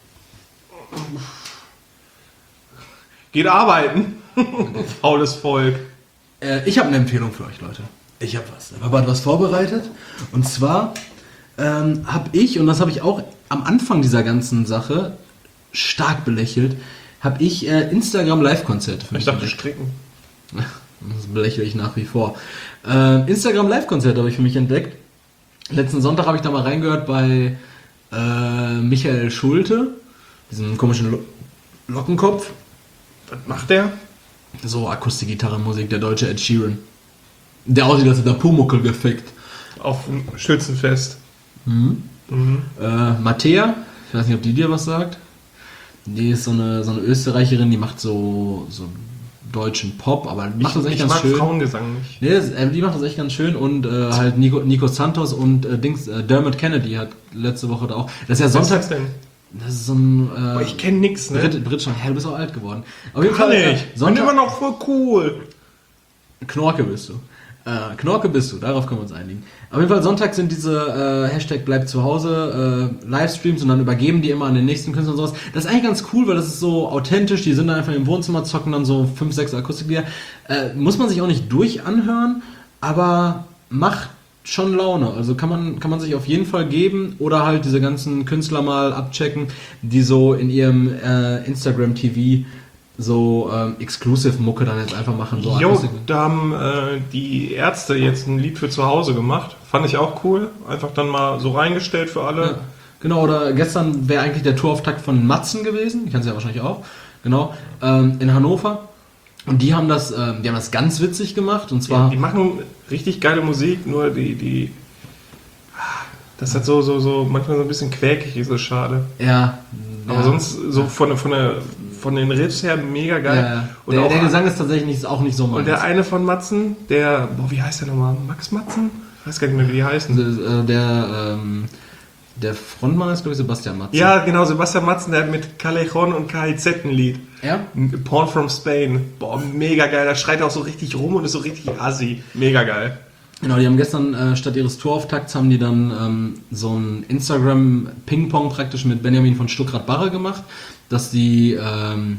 Geht arbeiten. Faules Volk. Äh, ich habe eine Empfehlung für euch, Leute. Ich habe was. Ich habe was vorbereitet. Und zwar ähm, habe ich, und das habe ich auch am Anfang dieser ganzen Sache stark belächelt, habe ich äh, Instagram Live-Konzerte für Ich mich dachte entdeckt. stricken. Das belächle ich nach wie vor. Äh, Instagram Live-Konzerte habe ich für mich entdeckt. Letzten Sonntag habe ich da mal reingehört bei äh, Michael Schulte, diesem komischen Lo Lockenkopf. Was macht der? So Akustikgitarrenmusik, der deutsche Ed Sheeran. Der aussieht, als hätte er Pumuckl gefickt. Auf dem Schützenfest. Mhm. Mhm. Äh, Mattea, ich weiß nicht, ob die dir was sagt. Die ist so eine, so eine Österreicherin, die macht so, so deutschen Pop, aber die macht das echt ich ganz mag schön. Frauengesang nicht. Nee, das, äh, die macht das echt ganz schön und äh, halt Nico, Nico Santos und äh, Dings, äh, Dermot Kennedy hat letzte Woche da auch. Das ist ja Was ist Sonntag. das denn? Das ist so ein äh, Boah, ich kenne nix, ne? Brit, Brit schon. Ja, du bist auch alt geworden. Auf jeden Kann Fall. ich. Äh, Bin immer Sonntag. noch voll cool. Knorke bist du. Äh, Knorke bist du, darauf können wir uns einigen. Auf jeden Fall Sonntag sind diese äh, Hashtag bleibt zu Hause äh, Livestreams und dann übergeben die immer an den nächsten Künstler und sowas. Das ist eigentlich ganz cool, weil das ist so authentisch. Die sind dann einfach im Wohnzimmer, zocken dann so fünf, sechs Akustiklieder. Äh, muss man sich auch nicht durch anhören, aber macht schon Laune. Also kann man, kann man sich auf jeden Fall geben oder halt diese ganzen Künstler mal abchecken, die so in ihrem äh, Instagram-T V so ähm, Exclusive-Mucke dann jetzt einfach machen. So Jo, da haben äh, die Ärzte jetzt ein Lied für zu Hause gemacht. Fand ich auch cool. Einfach dann mal so reingestellt für alle. Ja, genau, oder gestern wäre eigentlich der Tourauftakt von Matzen gewesen. Die kennst du ja wahrscheinlich auch. Genau, ähm, in Hannover. Und die haben das, ähm, die haben das ganz witzig gemacht. Und zwar... Ja, die machen richtig geile Musik, nur die... die das hat so, so, so manchmal so ein bisschen quäkig, ist so schade. Ja. Aber ja, sonst so von, von der... Von den Riffs her mega geil. Ja, ja. Und Der, auch der Gesang ist tatsächlich nicht, auch nicht so meins. Und der eine von Matzen, der, boah, wie heißt der nochmal? Max Matzen? Ich weiß gar nicht mehr, wie die heißen. Der, der, ähm, der Frontmann ist, glaube ich, Sebastian Matzen. Ja, genau, Sebastian Matzen, der hat mit Callejon und K I Z ein Lied. Ja? Porn from Spain. Boah, mega geil. Da schreit er auch so richtig rum und ist so richtig assi. Mega geil. Genau, die haben gestern äh, statt ihres Tourauftakts haben die dann ähm, so ein Instagram-Ping-Pong praktisch mit Benjamin von Stuckrad-Barre gemacht, dass die ähm,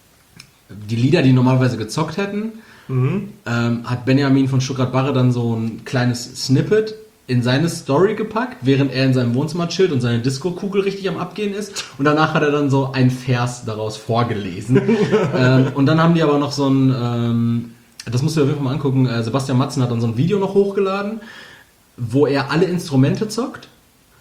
die Lieder, die normalerweise gezockt hätten, Mhm. ähm, hat Benjamin von Stuckrad-Barre dann so ein kleines Snippet in seine Story gepackt, während er in seinem Wohnzimmer chillt und seine Disco-Kugel richtig am Abgehen ist. Und danach hat er dann so einen Vers daraus vorgelesen. ähm, und dann haben die aber noch so ein, ähm, das musst du dir auf jeden Fall mal angucken, äh, Sebastian Matzen hat dann so ein Video noch hochgeladen, wo er alle Instrumente zockt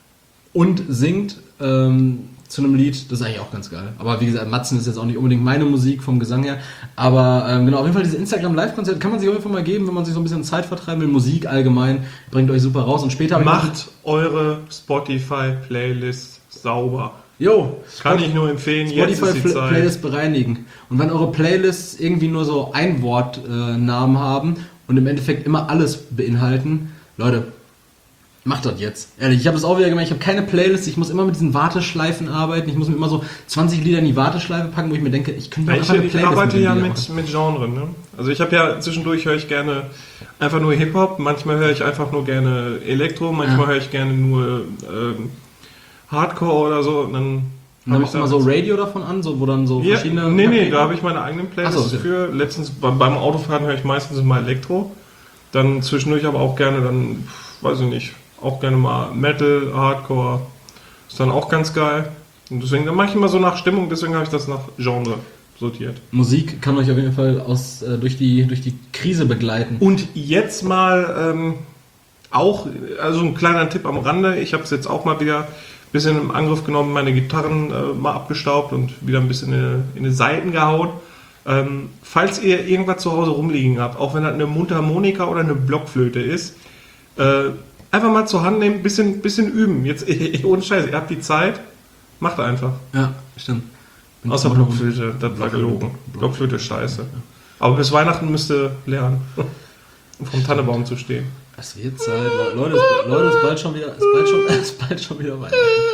und singt ähm, zu einem Lied. Das ist eigentlich auch ganz geil. Aber wie gesagt, Matzen ist jetzt auch nicht unbedingt meine Musik vom Gesang her. Aber ähm, genau, auf jeden Fall diese Instagram-Live-Konzerte kann man sich auf jeden Fall mal geben, wenn man sich so ein bisschen Zeit vertreiben will. Musik allgemein bringt euch super raus. Und später habe ich Macht eure Spotify-Playlist sauber. Jo, Kann ich nur empfehlen, jetzt ist die Spotify Zeit. Playlist bereinigen. Und wenn eure Playlists irgendwie nur so ein Wortnamen äh, haben und im Endeffekt immer alles beinhalten, Leute, macht das jetzt. Ehrlich, ich habe das auch wieder gemerkt, ich habe keine Playlist, ich muss immer mit diesen Warteschleifen arbeiten, ich muss mir immer so zwanzig Lieder in die Warteschleife packen, wo ich mir denke, ich könnte Ja, doch ich, einfach eine ich Playlist arbeite den ja Liedern mit, machen. mit Genre. Ne? Also ich habe ja zwischendurch höre ich gerne einfach nur Hip-Hop, manchmal höre ich einfach nur gerne Elektro, manchmal Ja. höre ich gerne nur ähm, Hardcore oder so. Und dann Und dann hab machst du mal so Radio davon an, so, wo dann so Ja, verschiedene... nee, nee, da habe ich meine eigenen Playlists Ach so, okay. für. Letztens beim, beim Autofahren höre ich meistens mal Elektro. Dann zwischendurch aber auch gerne dann, weiß ich nicht, auch gerne mal Metal, Hardcore. Ist dann auch ganz geil. Und deswegen, dann mache ich immer so nach Stimmung, deswegen habe ich das nach Genre sortiert. Musik kann euch auf jeden Fall aus, äh, durch, die, durch die Krise begleiten. Und jetzt mal ähm, auch, also ein kleiner Tipp am Rande, ich habe es jetzt auch mal wieder ein bisschen im Angriff genommen, meine Gitarren äh, mal abgestaubt und wieder ein bisschen in, in die Seiten gehauen. Ähm, falls ihr irgendwas zu Hause rumliegen habt, auch wenn das eine Mundharmonika oder eine Blockflöte ist, äh, einfach mal zur Hand nehmen, bisschen, bisschen üben. Jetzt ohne Scheiß, ihr habt die Zeit, macht einfach. Ja, stimmt. Bin Außer ich- Blockflöte, das war gelogen. Blockflöte ist scheiße. Aber bis Weihnachten müsst ihr lernen, um vom Tannebaum zu stehen. Es wird Zeit, Le- Leute, es, Leute, es ist bald schon wieder, es ist bald schon, es ist bald schon wieder Weihnachten.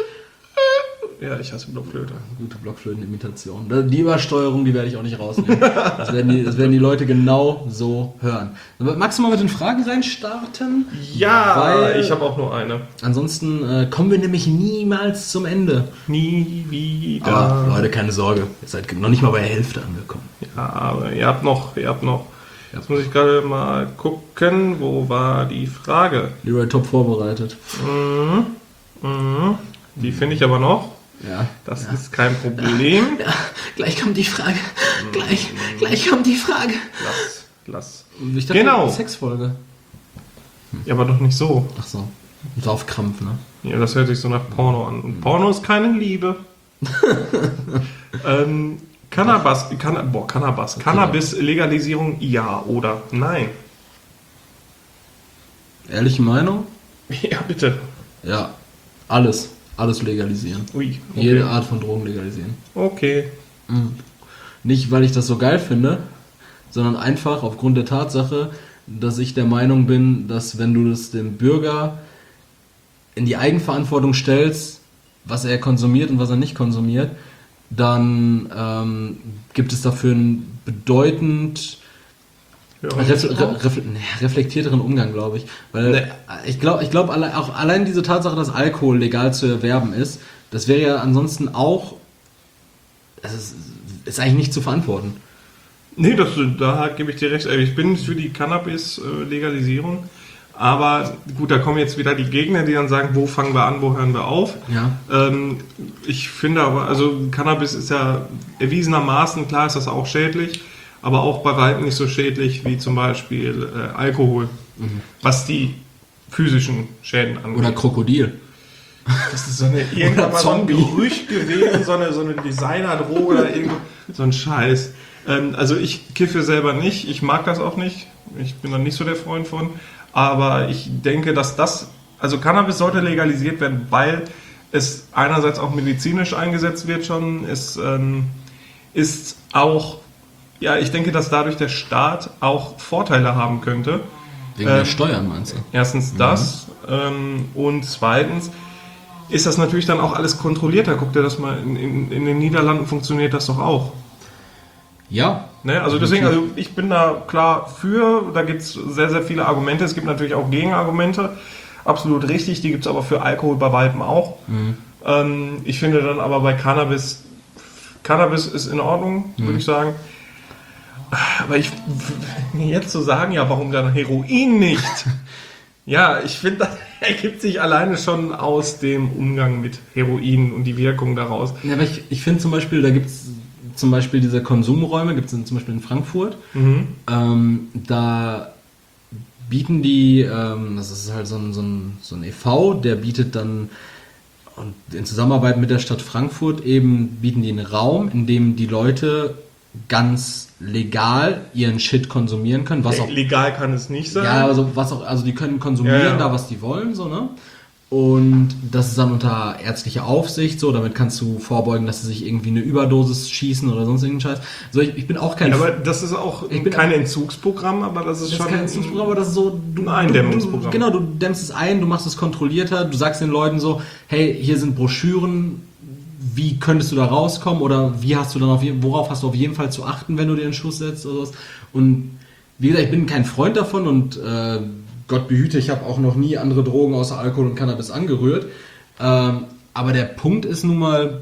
Ja, ich hasse Blockflöte. Gute Blockflötenimitation. Da- Die Übersteuerung, die werde ich auch nicht rausnehmen. Das werden die, das werden die Leute genau so hören. Aber magst du mal mit den Fragen reinstarten? Ja, Weil- ich habe auch nur eine. Ansonsten äh, kommen wir nämlich niemals zum Ende. Nie wieder. Aber Leute, keine Sorge, ihr seid noch nicht mal bei der Hälfte angekommen. Ja, aber ihr habt noch, ihr habt noch. Jetzt muss ich gerade mal gucken, wo war die Frage? Leroy top vorbereitet. Mhm. Mhm. Die finde ich aber noch. Ja. Das ist kein Problem. Gleich kommt die Frage. Gleich, gleich kommt die Frage. Lass, lass. Ich dachte, Genau. die Sexfolge. Ja, aber doch nicht so. Ach so. So auf Krampf, ne? Ja, das hört sich so nach Porno an. Und Porno ist keine Liebe. ähm, Cannabis, Canna, boah, Cannabis. Cannabis-Legalisierung, ja oder nein? Ehrliche Meinung? Ja, bitte. Ja. Alles. Alles legalisieren. Ui, okay. Jede Art von Drogen legalisieren. Okay. Mhm. Nicht, weil ich das so geil finde, sondern einfach aufgrund der Tatsache, dass ich der Meinung bin, dass wenn du das dem Bürger in die Eigenverantwortung stellst, was er konsumiert und was er nicht konsumiert, dann ähm, gibt es dafür ein bedeutend Ja, Ref, re, ref, ne, reflektierteren Umgang, glaube ich. Weil Nee. ich glaube, ich glaub, alle, auch allein diese Tatsache, dass Alkohol legal zu erwerben ist, das wäre ja ansonsten auch, das ist, ist eigentlich nicht zu verantworten. Nee, das, da gebe ich dir recht. Ich bin für die Cannabis-Legalisierung. Aber gut, da kommen jetzt wieder die Gegner, die dann sagen, wo fangen wir an, wo hören wir auf. Ja. Ähm, ich finde aber, also Cannabis ist ja erwiesenermaßen, klar ist das auch schädlich, aber auch bei weitem nicht so schädlich wie zum Beispiel äh, Alkohol, mhm. was die physischen Schäden angeht. Oder Krokodil. Das ist so eine, irgendwann mal so ein Zombie. Gerücht gewesen, so eine, so eine Designer-Droge oder irgendwo, so ein Scheiß. Ähm, also ich kiffe selber nicht, ich mag das auch nicht, ich bin da nicht so der Freund von, aber ich denke, dass das, also Cannabis sollte legalisiert werden, weil es einerseits auch medizinisch eingesetzt wird schon, es ähm, ist auch, ja, ich denke, dass dadurch der Staat auch Vorteile haben könnte. Wegen ähm, der Steuern, meinst du? Erstens das mhm. ähm, und zweitens ist das natürlich dann auch alles kontrollierter. Guck dir das mal, in, in, in den Niederlanden funktioniert das doch auch. Ja. Ne? Also deswegen, also ich bin da klar für, da gibt es sehr, sehr viele Argumente. Es gibt natürlich auch Gegenargumente, absolut richtig, die gibt es aber für Alkohol bei weitem auch. Mhm. Ähm, ich finde dann aber bei Cannabis, Cannabis ist in Ordnung, mhm. würde ich sagen. Aber ich, jetzt zu sagen, ja, warum dann Heroin nicht? Ja, ich finde, das ergibt sich alleine schon aus dem Umgang mit Heroin und die Wirkung daraus. Ja, aber ich, ich finde zum Beispiel, da gibt es zum Beispiel diese Konsumräume, gibt es zum Beispiel in Frankfurt. Mhm. Ähm, da bieten die, ähm, das ist halt so ein, so, ein, so ein e V, der bietet dann, und in Zusammenarbeit mit der Stadt Frankfurt eben, bieten die einen Raum, in dem die Leute ganz legal ihren Shit konsumieren können. Was auch, legal kann es nicht sein. Ja, also was auch, also die können konsumieren ja, ja. da, was die wollen, so, ne? Und das ist dann unter ärztlicher Aufsicht, so, damit kannst du vorbeugen, dass sie sich irgendwie eine Überdosis schießen oder sonst irgendeinen Scheiß. So, ich, ich bin auch kein... Ja, aber das ist auch kein Entzugsprogramm, aber das ist das schon... Das ist kein Entzugsprogramm, aber das ist so... Du, ein Eindämmungsprogramm. Du, genau, du dämmst es ein, du machst es kontrollierter, du sagst den Leuten so, hey, hier sind Broschüren, wie könntest du da rauskommen oder wie hast du dann auf, worauf hast du auf jeden Fall zu achten, wenn du dir einen Schuss setzt oder was. Und wie gesagt, ich bin kein Freund davon und äh, Gott behüte, ich habe auch noch nie andere Drogen außer Alkohol und Cannabis angerührt. Ähm, aber der Punkt ist nun mal,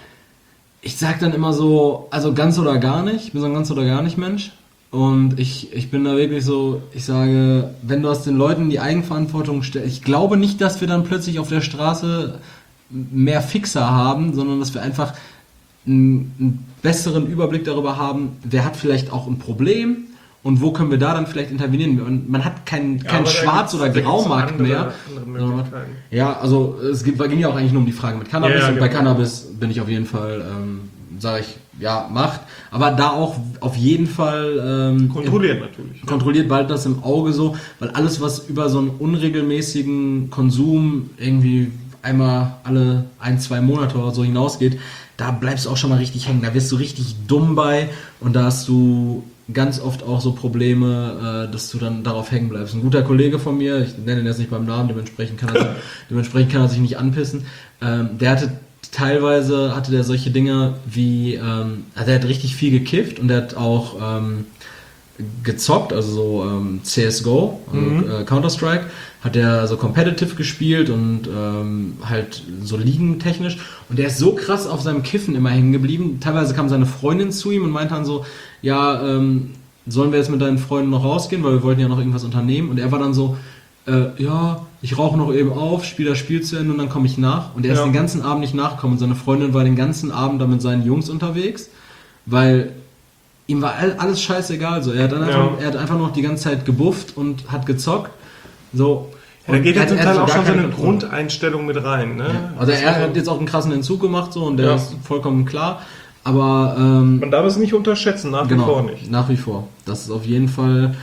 ich sag dann immer so, also ganz oder gar nicht, ich bin so ein ganz oder gar nicht Mensch. Und ich, ich bin da wirklich so, ich sage, wenn du aus den Leuten die Eigenverantwortung stellst, ich glaube nicht, dass wir dann plötzlich auf der Straße mehr Fixer haben, sondern dass wir einfach einen, einen besseren Überblick darüber haben, wer hat vielleicht auch ein Problem und wo können wir da dann vielleicht intervenieren. Und man hat keinen ja, kein Schwarz- oder Graumarkt mehr. Andere ja, also es ging ja auch eigentlich nur um die Frage mit Cannabis ja, ja, und bei genau. Cannabis bin ich auf jeden Fall, ähm, sage ich, ja, macht. Aber da auch auf jeden Fall ähm, kontrolliert natürlich. Kontrolliert bald das im Auge so, weil alles, was über so einen unregelmäßigen Konsum irgendwie einmal alle ein, zwei Monate oder so hinausgeht, da bleibst du auch schon mal richtig hängen. Da wirst du richtig dumm bei und da hast du ganz oft auch so Probleme, äh, dass du dann darauf hängen bleibst. Ein guter Kollege von mir, ich nenne ihn jetzt nicht beim Namen, dementsprechend kann er, dementsprechend kann er sich nicht anpissen, ähm, der hatte teilweise, hatte der solche Dinge wie, ähm, also er hat richtig viel gekifft und der hat auch ähm, gezockt, also so ähm, C S G O, also, mhm. äh, Counter-Strike, hat er so competitive gespielt und ähm, halt so ligentechnisch und der ist so krass auf seinem Kiffen immer hängen geblieben. Teilweise kam seine Freundin zu ihm und meinte dann so, ja, ähm, sollen wir jetzt mit deinen Freunden noch rausgehen, weil wir wollten ja noch irgendwas unternehmen und er war dann so, äh, ja, ich rauche noch eben auf, spiele das Spiel zu Ende und dann komme ich nach und er ist ja. den ganzen Abend nicht nachgekommen und seine Freundin war den ganzen Abend da mit seinen Jungs unterwegs, weil ihm war alles scheißegal, so. Er hat dann einfach, ja. er hat einfach noch die ganze Zeit gebufft und hat gezockt. So. Ja, da geht ja zum Teil auch schon so eine Grundeinstellung mit rein, ne? Ja. Also er hat jetzt auch einen krassen Entzug gemacht, so, und der ja. ist vollkommen klar. Aber ähm, man darf es nicht unterschätzen, nach genau, wie vor nicht. Nach wie vor. Das ist auf jeden Fall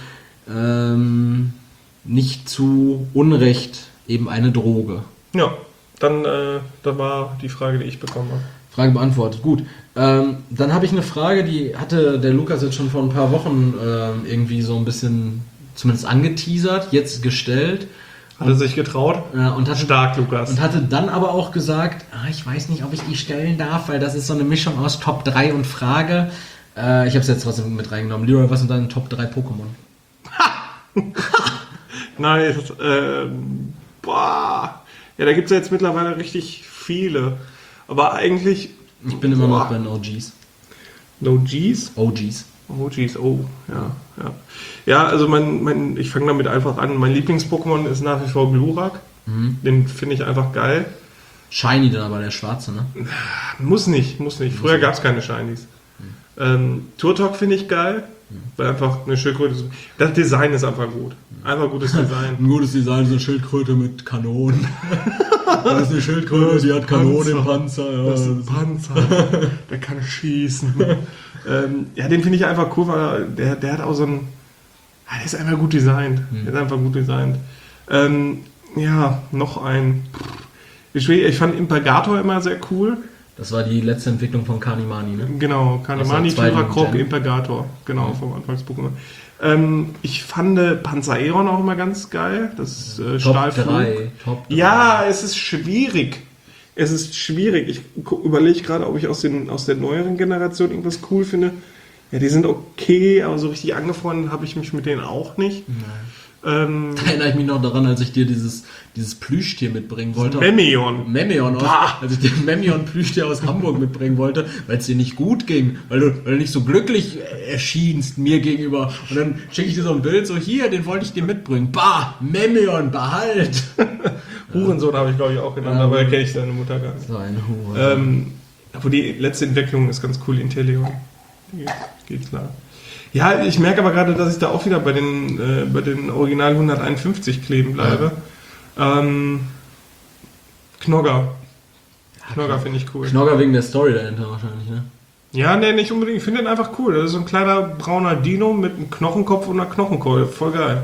ähm, nicht zu Unrecht eben eine Droge. Ja, dann äh, da war die Frage, die ich bekommen habe. Frage beantwortet, gut. Ähm, dann habe ich eine Frage, die hatte der Lukas jetzt schon vor ein paar Wochen ähm, irgendwie so ein bisschen zumindest angeteasert, jetzt gestellt. Hat er sich getraut? Ja, und hatte, Stark, Lukas. Und hatte dann aber auch gesagt, ah, ich weiß nicht, ob ich die stellen darf, weil das ist so eine Mischung aus Top drei und Frage. Äh, ich habe es jetzt trotzdem mit reingenommen. Leroy, was sind deine Top drei Pokémon? Nice. Ähm, boah. Ja, da gibt es ja jetzt mittlerweile richtig viele. Aber eigentlich... Ich bin immer boah. noch bei den O Gs. No Gs? O Gs. Oh, geez, oh, ja, ja. Ja, also mein, mein, ich fange damit einfach an. Mein Lieblings-Pokémon ist nach wie vor Glurak. Mhm. Den finde ich einfach geil. Shiny dann aber der schwarze, ne? Muss nicht, muss nicht. Früher gab es keine Shinies. Mhm. Ähm, Turtok finde ich geil, mhm. weil einfach eine Schildkröte ist. Das Design ist einfach gut. Einfach gutes Design. Ein gutes Design ist eine Schildkröte mit Kanonen. Das ist eine Schildkröte, die hat Kanonen im Panzer. Ja. Das ist ein Panzer. Der kann schießen. ähm, ja, den finde ich einfach cool, weil der, der hat auch so ein... Ja, der ist einfach gut designt. Mhm. Der ist einfach gut designt. Ähm, ja, noch ein... Ich, ich fand Impergator immer sehr cool. Das war die letzte Entwicklung von Kanimani, ne? Genau, Kanimani, Tyrakrok, Impergator. Genau, mhm. vom Anfangs-Pokémon. Ähm, ich fand Panzaeron auch immer ganz geil. Das ist äh, Top Stahlflug. drei. Top drei. Ja, es ist schwierig. Es ist schwierig. Ich überlege gerade, ob ich aus, den, aus der neueren Generation irgendwas cool finde. Ja, die sind okay, aber so richtig angefreundet habe ich mich mit denen auch nicht. Nein. Ähm, Da erinnere ich mich noch daran, als ich dir dieses, dieses Plüschtier mitbringen wollte. Memeon. Memeon, aus, als ich dir Memeon Plüschtier aus Hamburg mitbringen wollte, weil es dir nicht gut ging, weil du, weil du nicht so glücklich erschienst mir gegenüber. Und dann schicke ich dir so ein Bild, so hier, den wollte ich dir mitbringen. Bah, Memeon, behalt. Hurensohn habe ich glaube ich auch genannt, Ja, aber kenne ich deine Mutter gar nicht. So ein Hurensohn. Ähm, aber die letzte Entwicklung ist ganz cool, Inteleon. Die geht, geht klar. Ja, ich merke aber gerade, dass ich da auch wieder bei den, äh, bei den Original hunderteinundfünfzig kleben bleibe. Ja. Ähm, Knogger. Knogger finde ich cool. Knogger wegen der Story dahinter wahrscheinlich, ne? Ja, nee, nicht unbedingt. Ich finde den einfach cool. Das ist so ein kleiner brauner Dino mit einem Knochenkopf und einer Knochenkeule. Voll geil.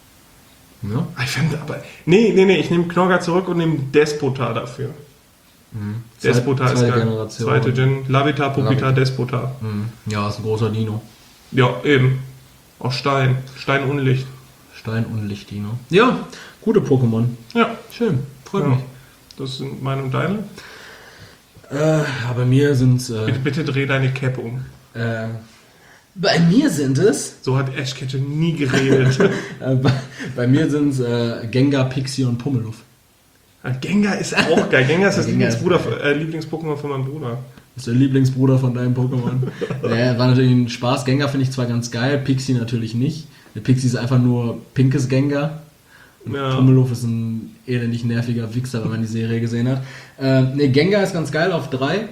Ja. Ich finde aber... Nee, nee, nee. Ich nehme Knogger zurück und nehme Despota dafür. Mhm. Despota Zweite ist geil. Generation. Zweite Gen. Lavita, Pupita, Lavita. Despota. Mhm. Ja, ist ein großer Dino. Ja, eben. Aus Stein. Stein und Licht. Stein und Lichtdino. Ja, gute Pokémon. Ja. Schön, freut Ja. mich. Das sind meine und deine. Äh, ja, bei mir sind es... Äh, Bitte, bitte dreh deine Cap um. äh, bei mir sind es... So hat Ash Ketchum nie geredet. Äh, bei, bei mir sind es äh, Gengar, Pixie und Pummeluff. Gengar ist auch geil. Gengar ist das Gengar ist Lieblingsbruder, äh, Lieblings-Pokémon von meinem Bruder. Das ist der Lieblingsbruder von deinem Pokémon. Ja, war natürlich ein Spaß. Gengar finde ich zwar ganz geil, Pixie natürlich nicht. Der Pixie ist einfach nur pinkes Gengar. Und Ja. Pummeluff ist ein elendig nerviger Wichser, wenn man die Serie gesehen hat. Ähm, ne, Gengar ist ganz geil auf drei.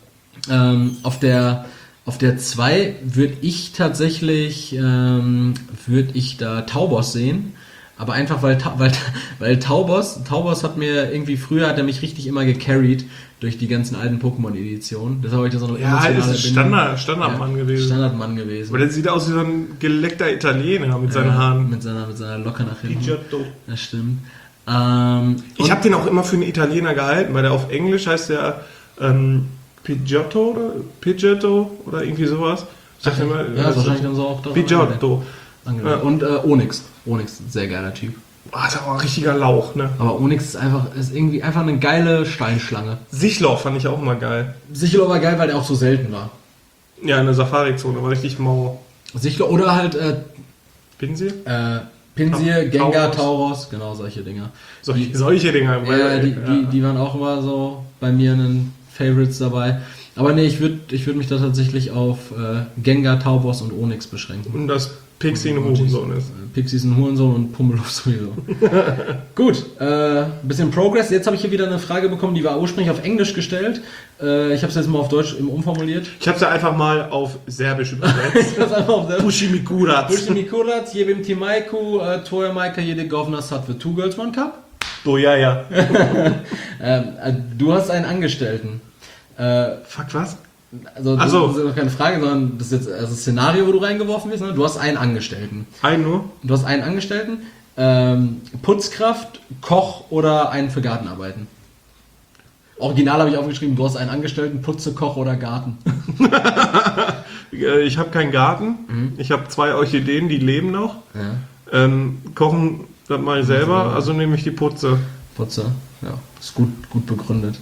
Ähm, auf der auf der zwei würde ich tatsächlich ähm, würde ich da Taubos sehen. Aber einfach weil, Ta- weil, weil Taubos, Taubos hat mir irgendwie, früher hat er mich richtig immer gecarried durch die ganzen alten Pokémon-Editionen. Deshalb habe ich da so eine Ja, emotionale ist ein Bindung. Standard, Standardmann Ja, gewesen. Standardmann gewesen. Aber der sieht aus wie so ein geleckter Italiener mit seinen Ja, Haaren. Mit seiner, mit seiner Locke nach hinten. Pidgeotto. Das stimmt. Ähm, Ich habe den auch immer für einen Italiener gehalten, weil der auf Englisch heißt der ähm, Pidgeotto oder Pidgeotto oder irgendwie sowas. Sag ich immer, ja, ist wahrscheinlich dann so auch drauf Pidgeotto. angelegt. Ja. Und äh, Onyx. Onyx, sehr geiler Typ. Ah, ist aber ein richtiger Lauch, ne? Aber Onyx ist einfach, ist irgendwie einfach eine geile Steinschlange. Sichloch fand ich auch immer geil. Sichlo war geil, weil der auch so selten war. Ja, in der Safari-Zone, war richtig mau. Sichlo oder halt äh, Pinsir? äh, Pinsir, Ta- Gengar, Tauros. Tauros, genau solche Dinger. Solche, solche Dinger. Ja, die, die, die waren auch immer so bei mir in den Favorites dabei. Aber nee, ich würde ich würd mich da tatsächlich auf äh, Gengar, Taubos und Onyx beschränken. Und das Pixie ein Hurensohn ist. Pixie ist ein Hurensohn und Pummeluff sowieso. Gut, äh, bisschen Progress. Jetzt habe ich hier wieder eine Frage bekommen, die war ursprünglich auf Englisch gestellt. Äh, ich habe es jetzt mal auf Deutsch im umformuliert. Ich habe sie einfach mal auf Serbisch übersetzt. Das einfach auf der Pushimikurac. Pushimikurac, jebim Timaiku, äh, Tvoja Majka, jede Govna Satve, Two Girls, One Cup. Oh ja, ja. Ähm, äh, du hast einen Angestellten. Äh, Fuck, was? Also Ach das, so. das ist ja noch keine Frage, sondern das ist jetzt also das Szenario, wo du reingeworfen wirst. Ne? Du hast einen Angestellten. Ein nur? Du hast einen Angestellten, ähm, Putzkraft, Koch oder einen für Gartenarbeiten. Original habe ich aufgeschrieben, du hast einen Angestellten, Putze, Koch oder Garten. Äh, Ich habe keinen Garten. Mhm. Ich habe zwei Orchideen, die leben noch. Ja. Ähm, kochen, das mache ich selber, also nehme ich die Putze. Putze, ja, ist gut, gut begründet.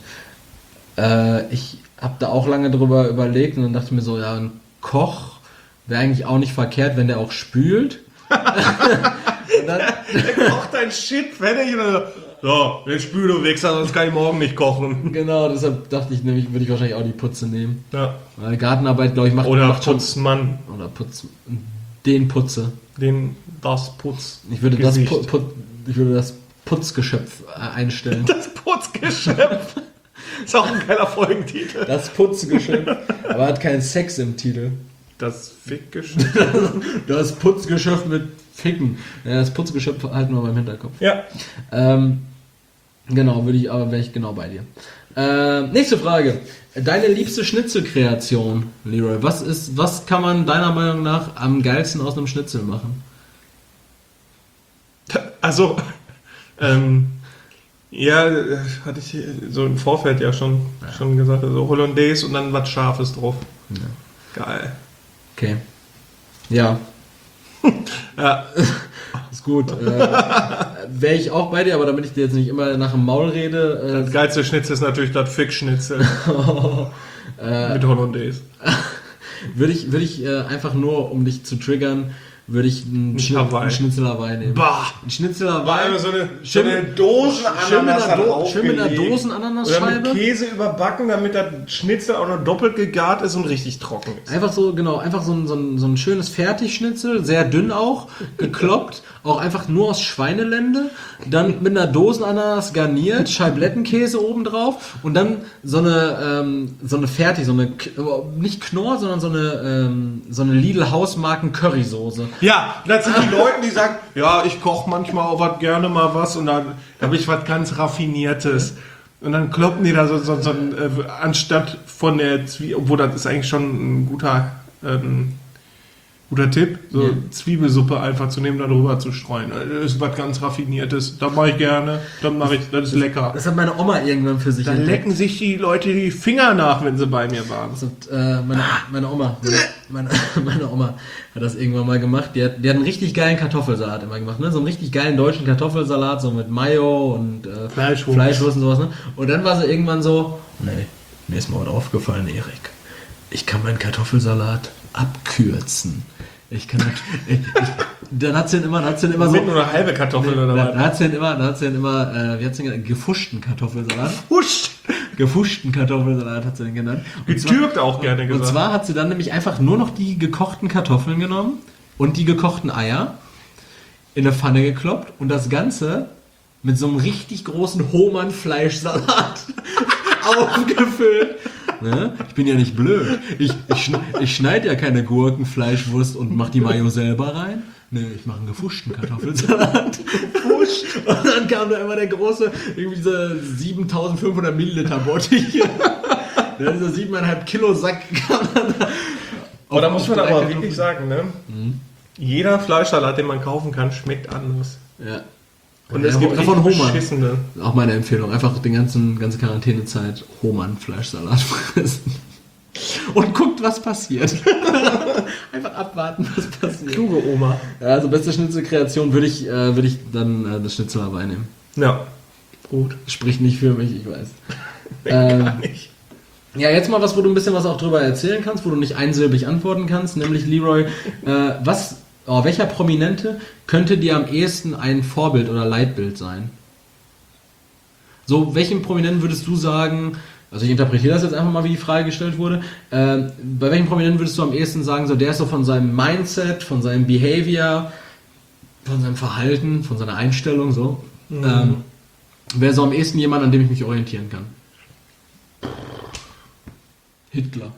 Äh, ich habe da auch lange drüber überlegt und dann dachte ich mir so, ja, ein Koch wäre eigentlich auch nicht verkehrt, wenn der auch spült. dann, Der kocht dein Shit fertig und dann so, so, den spül du Wichser, sonst kann ich morgen nicht kochen. genau, deshalb dachte ich nämlich, würde ich wahrscheinlich auch die Putze nehmen. Ja. Weil Gartenarbeit, glaube ich, macht, Oder macht schon... Putzmann. Oder Putz... Den Putze. Den, das Putz. Ich würde das, Gesicht. Pu Put, ich würde das Putzgeschöpf äh, einstellen. Das Putzgeschöpf. Ist auch ein geiler Folgentitel. Das Putzgeschöpf. Aber hat keinen Sex im Titel. Das Fickgeschöpf. Das Putzgeschöpf mit Ficken. Ja, das Putzgeschöpf halten wir beim Hinterkopf. Ja. Ähm, genau, würde ich, aber wäre ich genau bei dir. Äh, nächste Frage. Deine liebste Schnitzelkreation, Leroy. Was ist, was kann man deiner Meinung nach am geilsten aus einem Schnitzel machen? Also, ähm, ja, hatte ich so im Vorfeld ja schon, ja. schon gesagt, so Hollandaise und dann was Scharfes drauf. Ja. Geil. Okay. Ja. Ja. Ist gut. Äh, Wäre ich auch bei dir, aber damit ich dir jetzt nicht immer nach dem Maul rede. Äh, das geilste Schnitzel ist natürlich das Fick-Schnitzel. äh, Mit Hollandaise. Würde ich, würde ich äh, einfach nur, um dich zu triggern, würde ich einen, Schni einen Schnitzel Hawaii nehmen. Bah! Ein Schnitzel Hawaii. So eine, so eine Dosenananas. Schön mit einer, Do schön mit einer Dosenananasscheibe. Oder mit Käse überbacken, damit das Schnitzel auch noch doppelt gegart ist und richtig trocken ist. Einfach so, genau, einfach so ein, so ein, so ein schönes Fertigschnitzel, sehr dünn auch, gekloppt, auch einfach nur aus Schweinelende, dann mit einer Dosenananas garniert, Scheiblettenkäse obendrauf und dann so eine, ähm, so eine Fertig, so eine, nicht Knorr, sondern so eine, ähm, so eine Lidl-Hausmarken Currysoße. Ja, das sind die Leute, die sagen, ja, ich koche manchmal auch was, gerne mal was und dann habe ich was ganz Raffiniertes. Und dann kloppen die da so, so, so ein, äh, anstatt von der Zwiebel, obwohl das ist eigentlich schon ein guter, ähm, guter Tipp, so Ja. Zwiebelsuppe einfach zu nehmen, da drüber zu streuen. Das ist was ganz Raffiniertes, das mache ich gerne, dann mache ich, das ist lecker. Das hat meine Oma irgendwann für sich Dann entdeckt. lecken sich die Leute die Finger nach, wenn sie bei mir waren. Das hat, äh, meine, meine Oma, meine, meine Oma hat das irgendwann mal gemacht. Die hat, die hat einen richtig geilen Kartoffelsalat immer gemacht, ne? So einen richtig geilen deutschen Kartoffelsalat, so mit Mayo und äh, Fleischwurst. Fleischwurst und sowas, ne? Und dann war sie irgendwann so, nee, mir ist mal was aufgefallen, Erik. Ich kann meinen Kartoffelsalat abkürzen. Ich kann ich, ich, dann hat sie dann immer, dann hat sie dann immer so. Mit nur eine halbe Kartoffel Nee, oder da, was? da hat sie dann immer, da hat sie dann immer, äh, wie hat sie ihn genannt? Gefuschten Kartoffelsalat. Huscht! Gefuschten Kartoffelsalat hat sie den genannt. Und zwar- Getürkt auch gerne Und gesagt. zwar hat sie dann nämlich einfach nur noch die gekochten Kartoffeln genommen und die gekochten Eier in eine Pfanne gekloppt und das Ganze mit so einem richtig großen Hohmann-Fleischsalat aufgefüllt. Ne? Ich bin ja nicht blöd. Ich, ich, schn ich schneide ja keine Gurken, Fleischwurst und mache die Mayo selber rein. Ne, ich mache einen gefuschten Kartoffelsalat. Und dann kam da immer der große, irgendwie dieser siebentausendfünfhundert Milliliter Bottich. Ja, dieser siebeneinhalb Kilo Sack kam dann da. Aber da muss man aber drei wirklich sagen, ne? Jeder Fleischsalat, den man kaufen kann, schmeckt anders. Ja. Und Ja, es gibt davon richtig Hohmann. beschissene. Auch meine Empfehlung. Einfach die ganzen, ganze Quarantänezeit Hohmann Fleischsalat fressen. Und guckt, was passiert. Einfach abwarten, was passiert. Kluge Oma. Ja, also beste Schnitzelkreation würde ich, äh, würde ich dann äh, das Schnitzel Hawaii nehmen. Ja. Gut. Spricht nicht für mich, ich weiß. Gar Ähm, nicht. Ja, jetzt mal was, wo du ein bisschen was auch drüber erzählen kannst, wo du nicht einsilbig antworten kannst, nämlich Leroy, äh, was, oh, welcher Prominente könnte dir am ehesten ein Vorbild oder Leitbild sein? So, welchem Prominenten würdest du sagen, also ich interpretiere das jetzt einfach mal, wie die Frage gestellt wurde, äh, bei welchem Prominenten würdest du am ehesten sagen, so der ist so von seinem Mindset, von seinem Behavior, von seinem Verhalten, von seiner Einstellung, so, Mhm. ähm, wäre so am ehesten jemand, an dem ich mich orientieren kann? Hitler.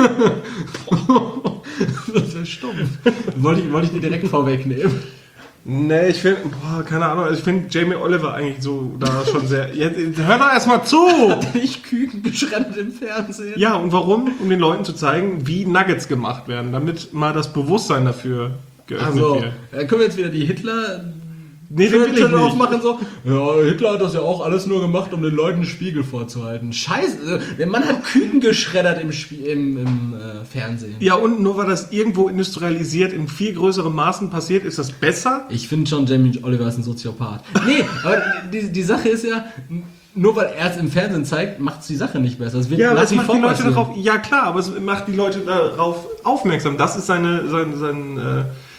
Das ist ja stumpf. Wollte ich, wollte ich dir direkt vorwegnehmen. Nee, ich finde, boah, keine Ahnung, also ich finde Jamie Oliver eigentlich so da schon sehr. Jetzt, hör doch erstmal zu! Hat der nicht Küken geschreddet im Fernsehen? Ja, und warum? Um den Leuten zu zeigen, wie Nuggets gemacht werden, damit mal das Bewusstsein dafür geöffnet Also, wird. da können wir jetzt wieder die Hitler... Nee, den will ich Schön nicht. aufmachen so. Ja, Hitler hat das ja auch alles nur gemacht, um den Leuten einen Spiegel vorzuhalten. Scheiße, der Mann hat Küken geschreddert im, Spie im, im äh, Fernsehen. Ja, und nur weil das irgendwo industrialisiert in viel größerem Maßen passiert, ist das besser? Ich finde schon, Jamie Oliver ist ein Soziopath. Nee, aber die, die Sache ist ja, nur weil er es im Fernsehen zeigt, macht es die Sache nicht besser. Es wird Ja, nach das wie macht vor die Leute passieren. darauf. Ja klar, aber es macht die Leute darauf aufmerksam. Das ist seine, sein, sein, äh,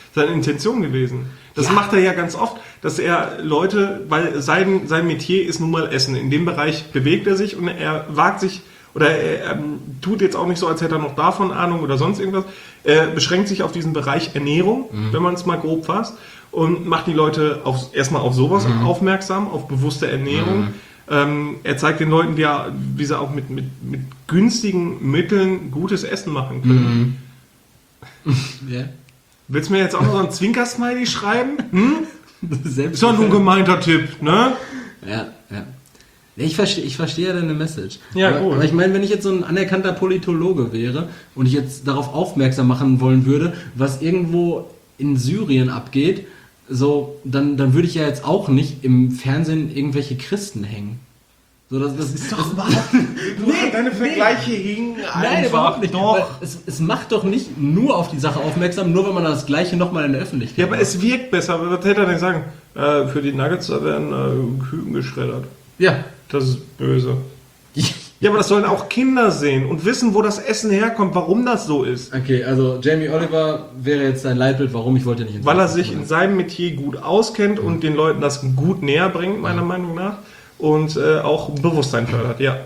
seine Intention gewesen. Das Ja. macht er ja ganz oft, dass er Leute, weil sein, sein Metier ist nun mal Essen. In dem Bereich bewegt er sich und er wagt sich, oder er ähm, tut jetzt auch nicht so, als hätte er noch davon Ahnung oder sonst irgendwas. Er beschränkt sich auf diesen Bereich Ernährung, mhm. wenn man es mal grob fasst, und macht die Leute auf, erstmal auf sowas mhm. aufmerksam, auf bewusste Ernährung. Mhm. Ähm, er zeigt den Leuten, ja, wie sie auch mit, mit, mit günstigen Mitteln gutes Essen machen können. Mhm. Yeah. Willst du mir jetzt auch noch so ein Zwinker-Smiley schreiben? Hm? Selbst Ist doch nur ein gemeinter Tipp, ne? Ja, ja. Ich verstehe, ich verstehe ja deine Message. Ja, aber, gut. aber ich meine, wenn ich jetzt so ein anerkannter Politologe wäre und ich jetzt darauf aufmerksam machen wollen würde, was irgendwo in Syrien abgeht, so, dann, dann würde ich ja jetzt auch nicht im Fernsehen irgendwelche Christen hängen. So, das, das, das ist doch überhaupt nee, deine Vergleiche nee. hingen einfach. Nein, überhaupt nicht. Doch. Es, es macht doch nicht nur auf die Sache aufmerksam, nur wenn man das Gleiche nochmal in der Öffentlichkeit Ja, aber macht. es wirkt besser. Was hätte er denn sagen? Äh, für die Nuggets da werden äh, Küken geschreddert. Ja. Das ist böse. Ja, aber das sollen auch Kinder sehen und wissen, wo das Essen herkommt, warum das so ist. Okay, also Jamie Oliver wäre jetzt ein Leitbild, warum ich wollte nicht ins Weil er sich in seinem Metier gut auskennt und den Leuten das gut näher bringt, meiner Mhm. Meinung nach. Und äh, auch Bewusstsein fördert, ja.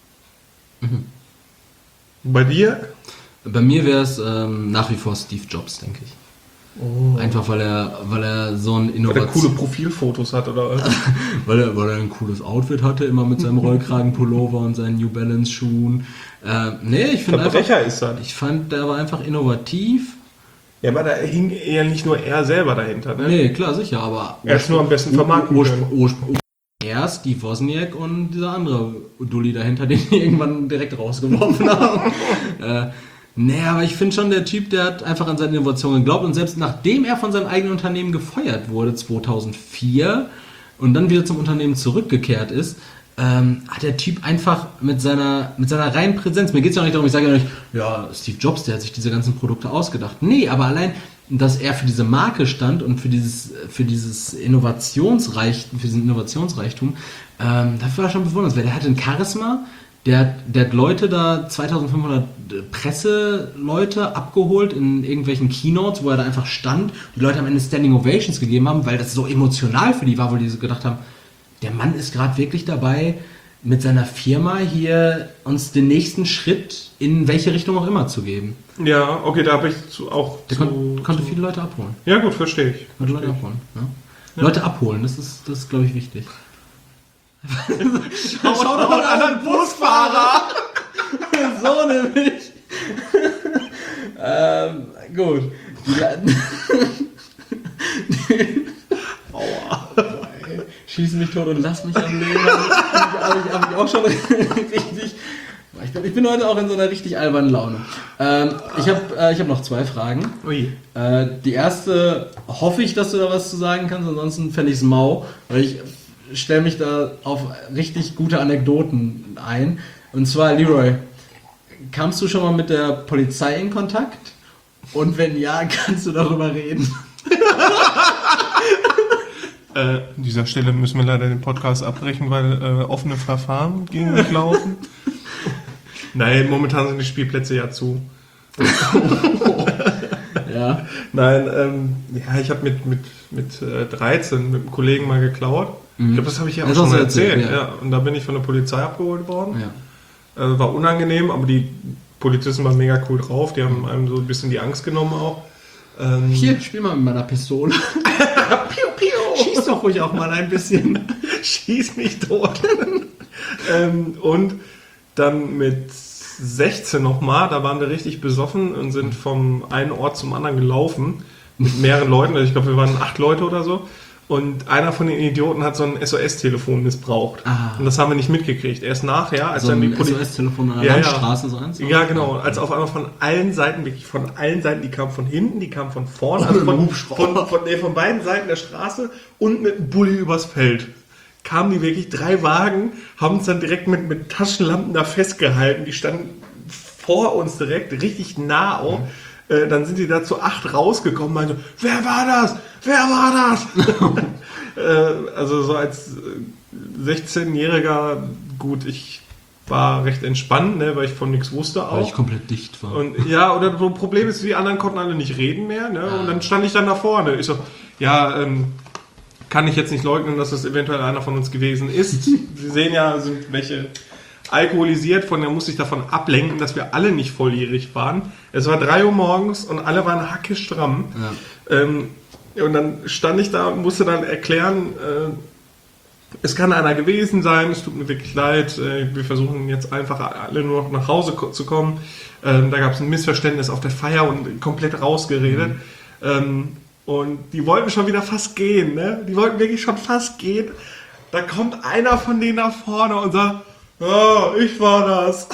Mhm. Bei dir? Bei mir wäre es ähm, nach wie vor Steve Jobs, denke ich. Oh. Einfach weil er, weil er so ein Weil er Innovation, coole Profilfotos hat, oder was? weil er, weil er ein cooles Outfit hatte, immer mit seinem Rollkragenpullover und seinen New Balance Schuhen. Äh, nee, ich finde einfach, Verbrecher ist das. ich fand, der war einfach innovativ. Ja, aber da hing eher nicht nur er selber dahinter, ne? Nee, klar, sicher, aber Er ist nur am besten vermarkten Ursprung, können. Ursprung, er, Steve Wozniak und dieser andere Dulli dahinter, den die irgendwann direkt rausgeworfen haben. äh, nee, aber ich finde schon, der Typ, der hat einfach an seine Innovation geglaubt und selbst nachdem er von seinem eigenen Unternehmen gefeuert wurde, zweitausendvier, und dann wieder zum Unternehmen zurückgekehrt ist, ähm, hat der Typ einfach mit seiner, mit seiner reinen Präsenz, mir geht es ja auch nicht darum, ich sage ja nicht, ja, Steve Jobs, der hat sich diese ganzen Produkte ausgedacht. Nee, aber allein, dass er für diese Marke stand und für dieses, für dieses Innovationsreich, für diesen Innovationsreichtum, ähm, dafür war er schon bewundernswert. Der hatte ein Charisma, der, hat- der hat Leute da, zweitausendfünfhundert Presseleute abgeholt in irgendwelchen Keynotes, wo er da einfach stand. Die Leute am Ende Standing Ovations gegeben haben, weil das so emotional für die war, wo die so gedacht haben, der Mann ist gerade wirklich dabei, mit seiner Firma hier uns den nächsten Schritt in welche Richtung auch immer zu geben. Ja, okay, da habe ich zu, auch Der zu, kon konnte zu, viele Leute abholen. Ja gut, verstehe ich. Konnte Leute abholen. Ja? Leute abholen, das ist, das ist glaube ich, wichtig. Schau doch mal an einen Busfahrer! So nämlich. ähm, gut. Die La- Aua. Schieß mich tot und lass mich am Leben. Habe ich, hab ich auch schon richtig. Ich bin, ich bin heute auch in so einer richtig albernen Laune. Ähm, ich habe äh, ich hab noch zwei Fragen. Ui. Äh, die erste hoffe ich, dass du da was zu sagen kannst, ansonsten fände ich es mau, weil ich stelle mich da auf richtig gute Anekdoten ein. Und zwar, Leroy, kamst du schon mal mit der Polizei in Kontakt? Und wenn ja, kannst du darüber reden? Äh, an dieser Stelle müssen wir leider den Podcast abbrechen, weil äh, offene Verfahren gegen mich laufen. Nein, momentan sind die Spielplätze ja zu. Ja. Nein, ähm, ja, ich habe mit, mit, mit äh, dreizehn mit einem Kollegen mal geklaut. Mhm. Ich glaube, das habe ich ja auch Das schon hast mal du erzählt, erzählt. ja. Ja. Und da bin ich von der Polizei abgeholt worden. Ja. Äh, war unangenehm, aber die Polizisten waren mega cool drauf. Die haben einem so ein bisschen die Angst genommen auch. Ähm, Hier, spiel mal mit meiner Pistole. Piu, piu. Schieß doch ruhig auch mal ein bisschen. Schieß mich tot. ähm, und dann mit sechzehn nochmal, da waren wir richtig besoffen und sind vom einen Ort zum anderen gelaufen. Mit mehreren Leuten, also ich glaube, wir waren acht Leute oder so. Und einer von den Idioten hat so ein S O S-Telefon missbraucht. Ah. Und das haben wir nicht mitgekriegt. Erst nachher, als So dann die ein S O Polizei... S-Telefon an der Ja, ja. Landstraße, so eins? Ja, genau. Als auf einmal von allen Seiten, wirklich von allen Seiten, die kamen von hinten, die kamen von vorne, Oh, also ein von, Hubschrauber. von, von, nee, von beiden Seiten der Straße und mit einem Bulli übers Feld. Kamen die wirklich drei Wagen, haben uns dann direkt mit, mit Taschenlampen da festgehalten. Die standen vor uns direkt, richtig nah auch. Mhm. Äh, dann sind die da zu acht rausgekommen und meinten, wer war das? Wer war das? äh, also so als äh, sechzehnjähriger, gut, ich war recht entspannt, ne, weil ich von nichts wusste auch. Weil ich komplett dicht war. Und ja, oder so ein Problem ist, die anderen konnten alle nicht reden mehr, ne? Und dann stand ich dann da vorne. Ich so, ja, ähm, kann ich jetzt nicht leugnen, dass das eventuell einer von uns gewesen ist. Sie sehen ja, sind welche alkoholisiert, von der musste ich davon ablenken, dass wir alle nicht volljährig waren. Es war drei Uhr morgens und alle waren hackestramm. Ja. Ähm, und dann stand ich da und musste dann erklären, äh, es kann einer gewesen sein, es tut mir wirklich leid, äh, wir versuchen jetzt einfach alle nur noch nach Hause ko- zu kommen. Ähm, da gab es ein Missverständnis auf der Feier und komplett rausgeredet. Mhm. Ähm, und die wollten schon wieder fast gehen, ne? Die wollten wirklich schon fast gehen. Da kommt einer von denen nach vorne und sagt, oh, ich war das.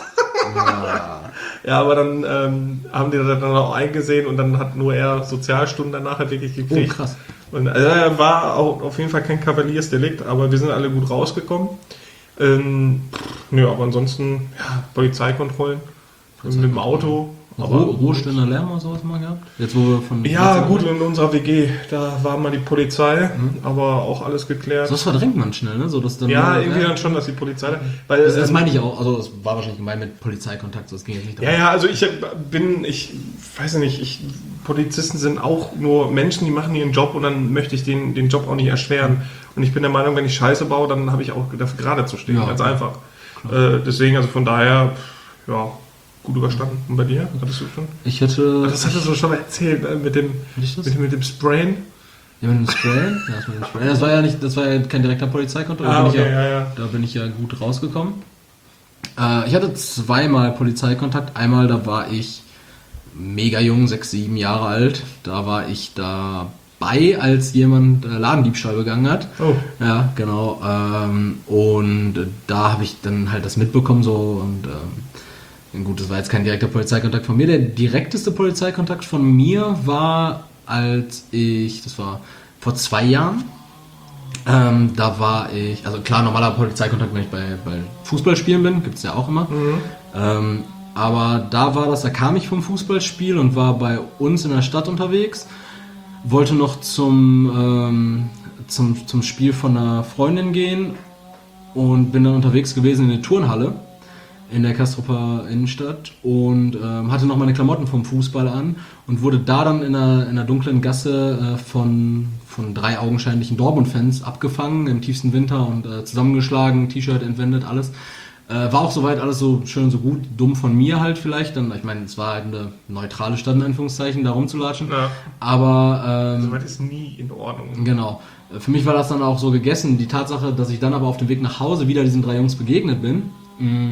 Ja, ja, aber dann ähm, haben die das dann auch eingesehen und dann hat nur er Sozialstunden danach wirklich gekriegt. Oh, krass. Und also, er war auch auf jeden Fall kein Kavaliersdelikt, aber wir sind alle gut rausgekommen. Ähm, nö, aber ansonsten, ja, Polizeikontrollen mit dem Auto. Ruhe, Ruhestände, Lärm oder sowas mal gehabt? Jetzt, wo wir von Ja, gut, in unserer W G, da war mal die Polizei, mhm. aber auch alles geklärt. So, das verdrängt man schnell, ne? So, dass dann ja, nur, irgendwie ja. dann schon, dass die Polizei... Weil, das, das ähm, meine ich auch, also es war wahrscheinlich gemeint mit Polizeikontakt, so es ging jetzt nicht darum. Ja, ja, also ich bin, ich weiß nicht, ich, Polizisten sind auch nur Menschen, die machen ihren Job und dann möchte ich den, den Job auch nicht erschweren. Und ich bin der Meinung, wenn ich Scheiße baue, dann habe ich auch dafür gerade zu stehen, ja, ganz okay. einfach. Äh, deswegen, also von daher, ja... Gut überstanden. Und bei dir? Hattest du schon? Ich hatte... Das hattest du schon mal erzählt, äh, mit dem, mit, mit dem Sprayen. Ja, mit dem Sprayen? Ja, das, mit dem Sprayen. Das war ja nicht, das war ja kein direkter Polizeikontrolle. Ah, da, okay, ja, ja, ja. da bin ich ja gut rausgekommen. Äh, ich hatte zweimal Polizeikontakt. Einmal, da war ich mega jung, sechs, sieben Jahre alt. Da war ich dabei, als jemand äh, Ladendiebstahl begangen hat. Oh. Ja, genau. Ähm, und äh, da habe ich dann halt das mitbekommen so und... Ähm, gut, das war jetzt kein direkter Polizeikontakt von mir. Der direkteste Polizeikontakt von mir war, als ich, das war vor zwei Jahren, ähm, da war ich, also klar, normaler Polizeikontakt, wenn ich bei, bei Fußballspielen bin, gibt es ja auch immer. Mhm. Ähm, aber da war das, da kam ich vom Fußballspiel und war bei uns in der Stadt unterwegs, wollte noch zum, ähm, zum, zum Spiel von einer Freundin gehen und bin dann unterwegs gewesen in der Turnhalle in der Kastrupper Innenstadt und ähm, hatte noch meine Klamotten vom Fußball an und wurde da dann in einer, in einer dunklen Gasse äh, von, von drei augenscheinlichen Dortmund-Fans abgefangen im tiefsten Winter und äh, zusammengeschlagen, T-Shirt entwendet, alles. Äh, war auch soweit alles so schön und so gut, dumm von mir halt vielleicht, dann, ich meine, es war halt eine neutrale Stadt in Anführungszeichen, da rumzulatschen, ja. aber... Ähm, soweit ist nie in Ordnung. Genau. Für mich war das dann auch so gegessen, die Tatsache, dass ich dann aber auf dem Weg nach Hause wieder diesen drei Jungs begegnet bin, mh,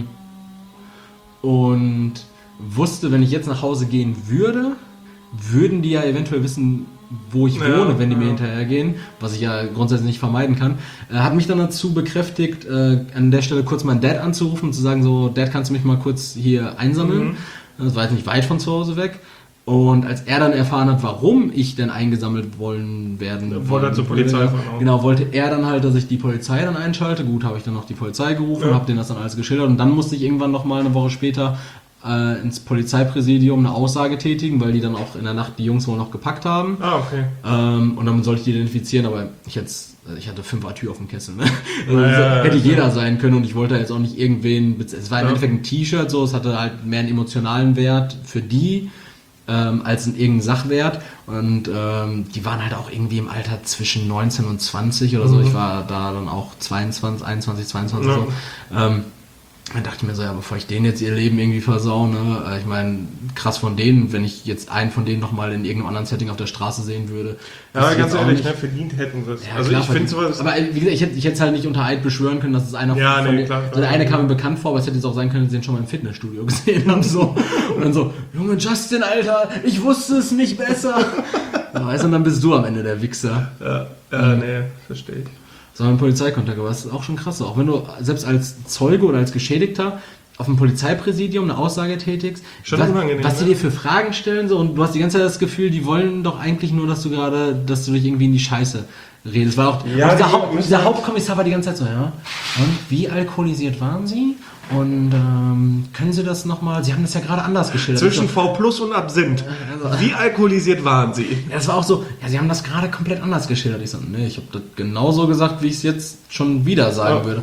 und wusste, wenn ich jetzt nach Hause gehen würde, würden die ja eventuell wissen, wo ich ja, wohne, wenn die ja. mir hinterhergehen, was ich ja grundsätzlich nicht vermeiden kann. Äh, hat mich dann dazu bekräftigt, äh, an der Stelle kurz meinen Dad anzurufen und zu sagen, so, Dad, kannst du mich mal kurz hier einsammeln? Mhm. Das war jetzt nicht weit von zu Hause weg. Und als er dann erfahren hat, warum ich denn eingesammelt wollen werden ja, wollte er zur Polizei fahren auch. Genau, wollte er dann halt, dass ich die Polizei dann einschalte. Gut, habe ich dann noch die Polizei gerufen, ja. habe denen das dann alles geschildert und dann musste ich irgendwann noch mal eine Woche später äh, ins Polizeipräsidium eine Aussage tätigen, weil die dann auch in der Nacht die Jungs wohl noch gepackt haben. Ah, okay. Ähm, und dann sollte ich die identifizieren, aber ich jetzt ich hatte fünf Atür auf dem Kessel, ne? Also naja, hätte jeder sein können und ich wollte jetzt auch nicht irgendwen, es war im ja. Endeffekt ein T-Shirt, so, es hatte halt mehr einen emotionalen Wert für die, Ähm, als ein irgendein Sachwert und ähm, die waren halt auch irgendwie im Alter zwischen neunzehn und zwanzig oder so. Mhm. Ich war da dann auch zweiundzwanzig, einundzwanzig, zweiundzwanzig ja. so. Ähm, dann dachte ich mir so, ja, bevor ich denen jetzt ihr Leben irgendwie versau, ne, ich meine, krass von denen, wenn ich jetzt einen von denen nochmal in irgendeinem anderen Setting auf der Straße sehen würde. Ja, aber ganz ehrlich, ne, verdient hätten sie es. Ja, also klar, ich finde sowas... Aber wie gesagt, ich hätte ich hätte es halt nicht unter Eid beschwören können, dass es einer ja, von nee, den, klar, also der eine kam mir bekannt vor, aber es hätte jetzt auch sein können, dass ich den schon mal im Fitnessstudio gesehen habe. So. Und dann so, Junge Justin, Alter, ich wusste es nicht besser. Ja, weißt du, und dann bist du am Ende der Wichser. Ja, ja mhm. nee, verstehe ich. Sondern Polizeikontakt, aber das ist auch schon krass. Auch wenn du selbst als Zeuge oder als Geschädigter auf dem Polizeipräsidium eine Aussage tätigst, schon was, unangenehm, was die dir für Fragen stellen, so, und du hast die ganze Zeit das Gefühl, die wollen doch eigentlich nur, dass du gerade, dass du dich irgendwie in die Scheiße redest. War auch, ja, dieser, die Haupt, dieser Hauptkommissar war die ganze Zeit so, ja, und wie alkoholisiert waren Sie? Und ähm, können Sie das nochmal, Sie haben das ja gerade anders geschildert. Zwischen V Plus und Absinth. Also, wie alkoholisiert waren Sie? Ja, das war auch so, ja, Sie haben das gerade komplett anders geschildert. Ich so, nee, ich habe das genauso gesagt, wie ich es jetzt schon wieder sagen ja. würde.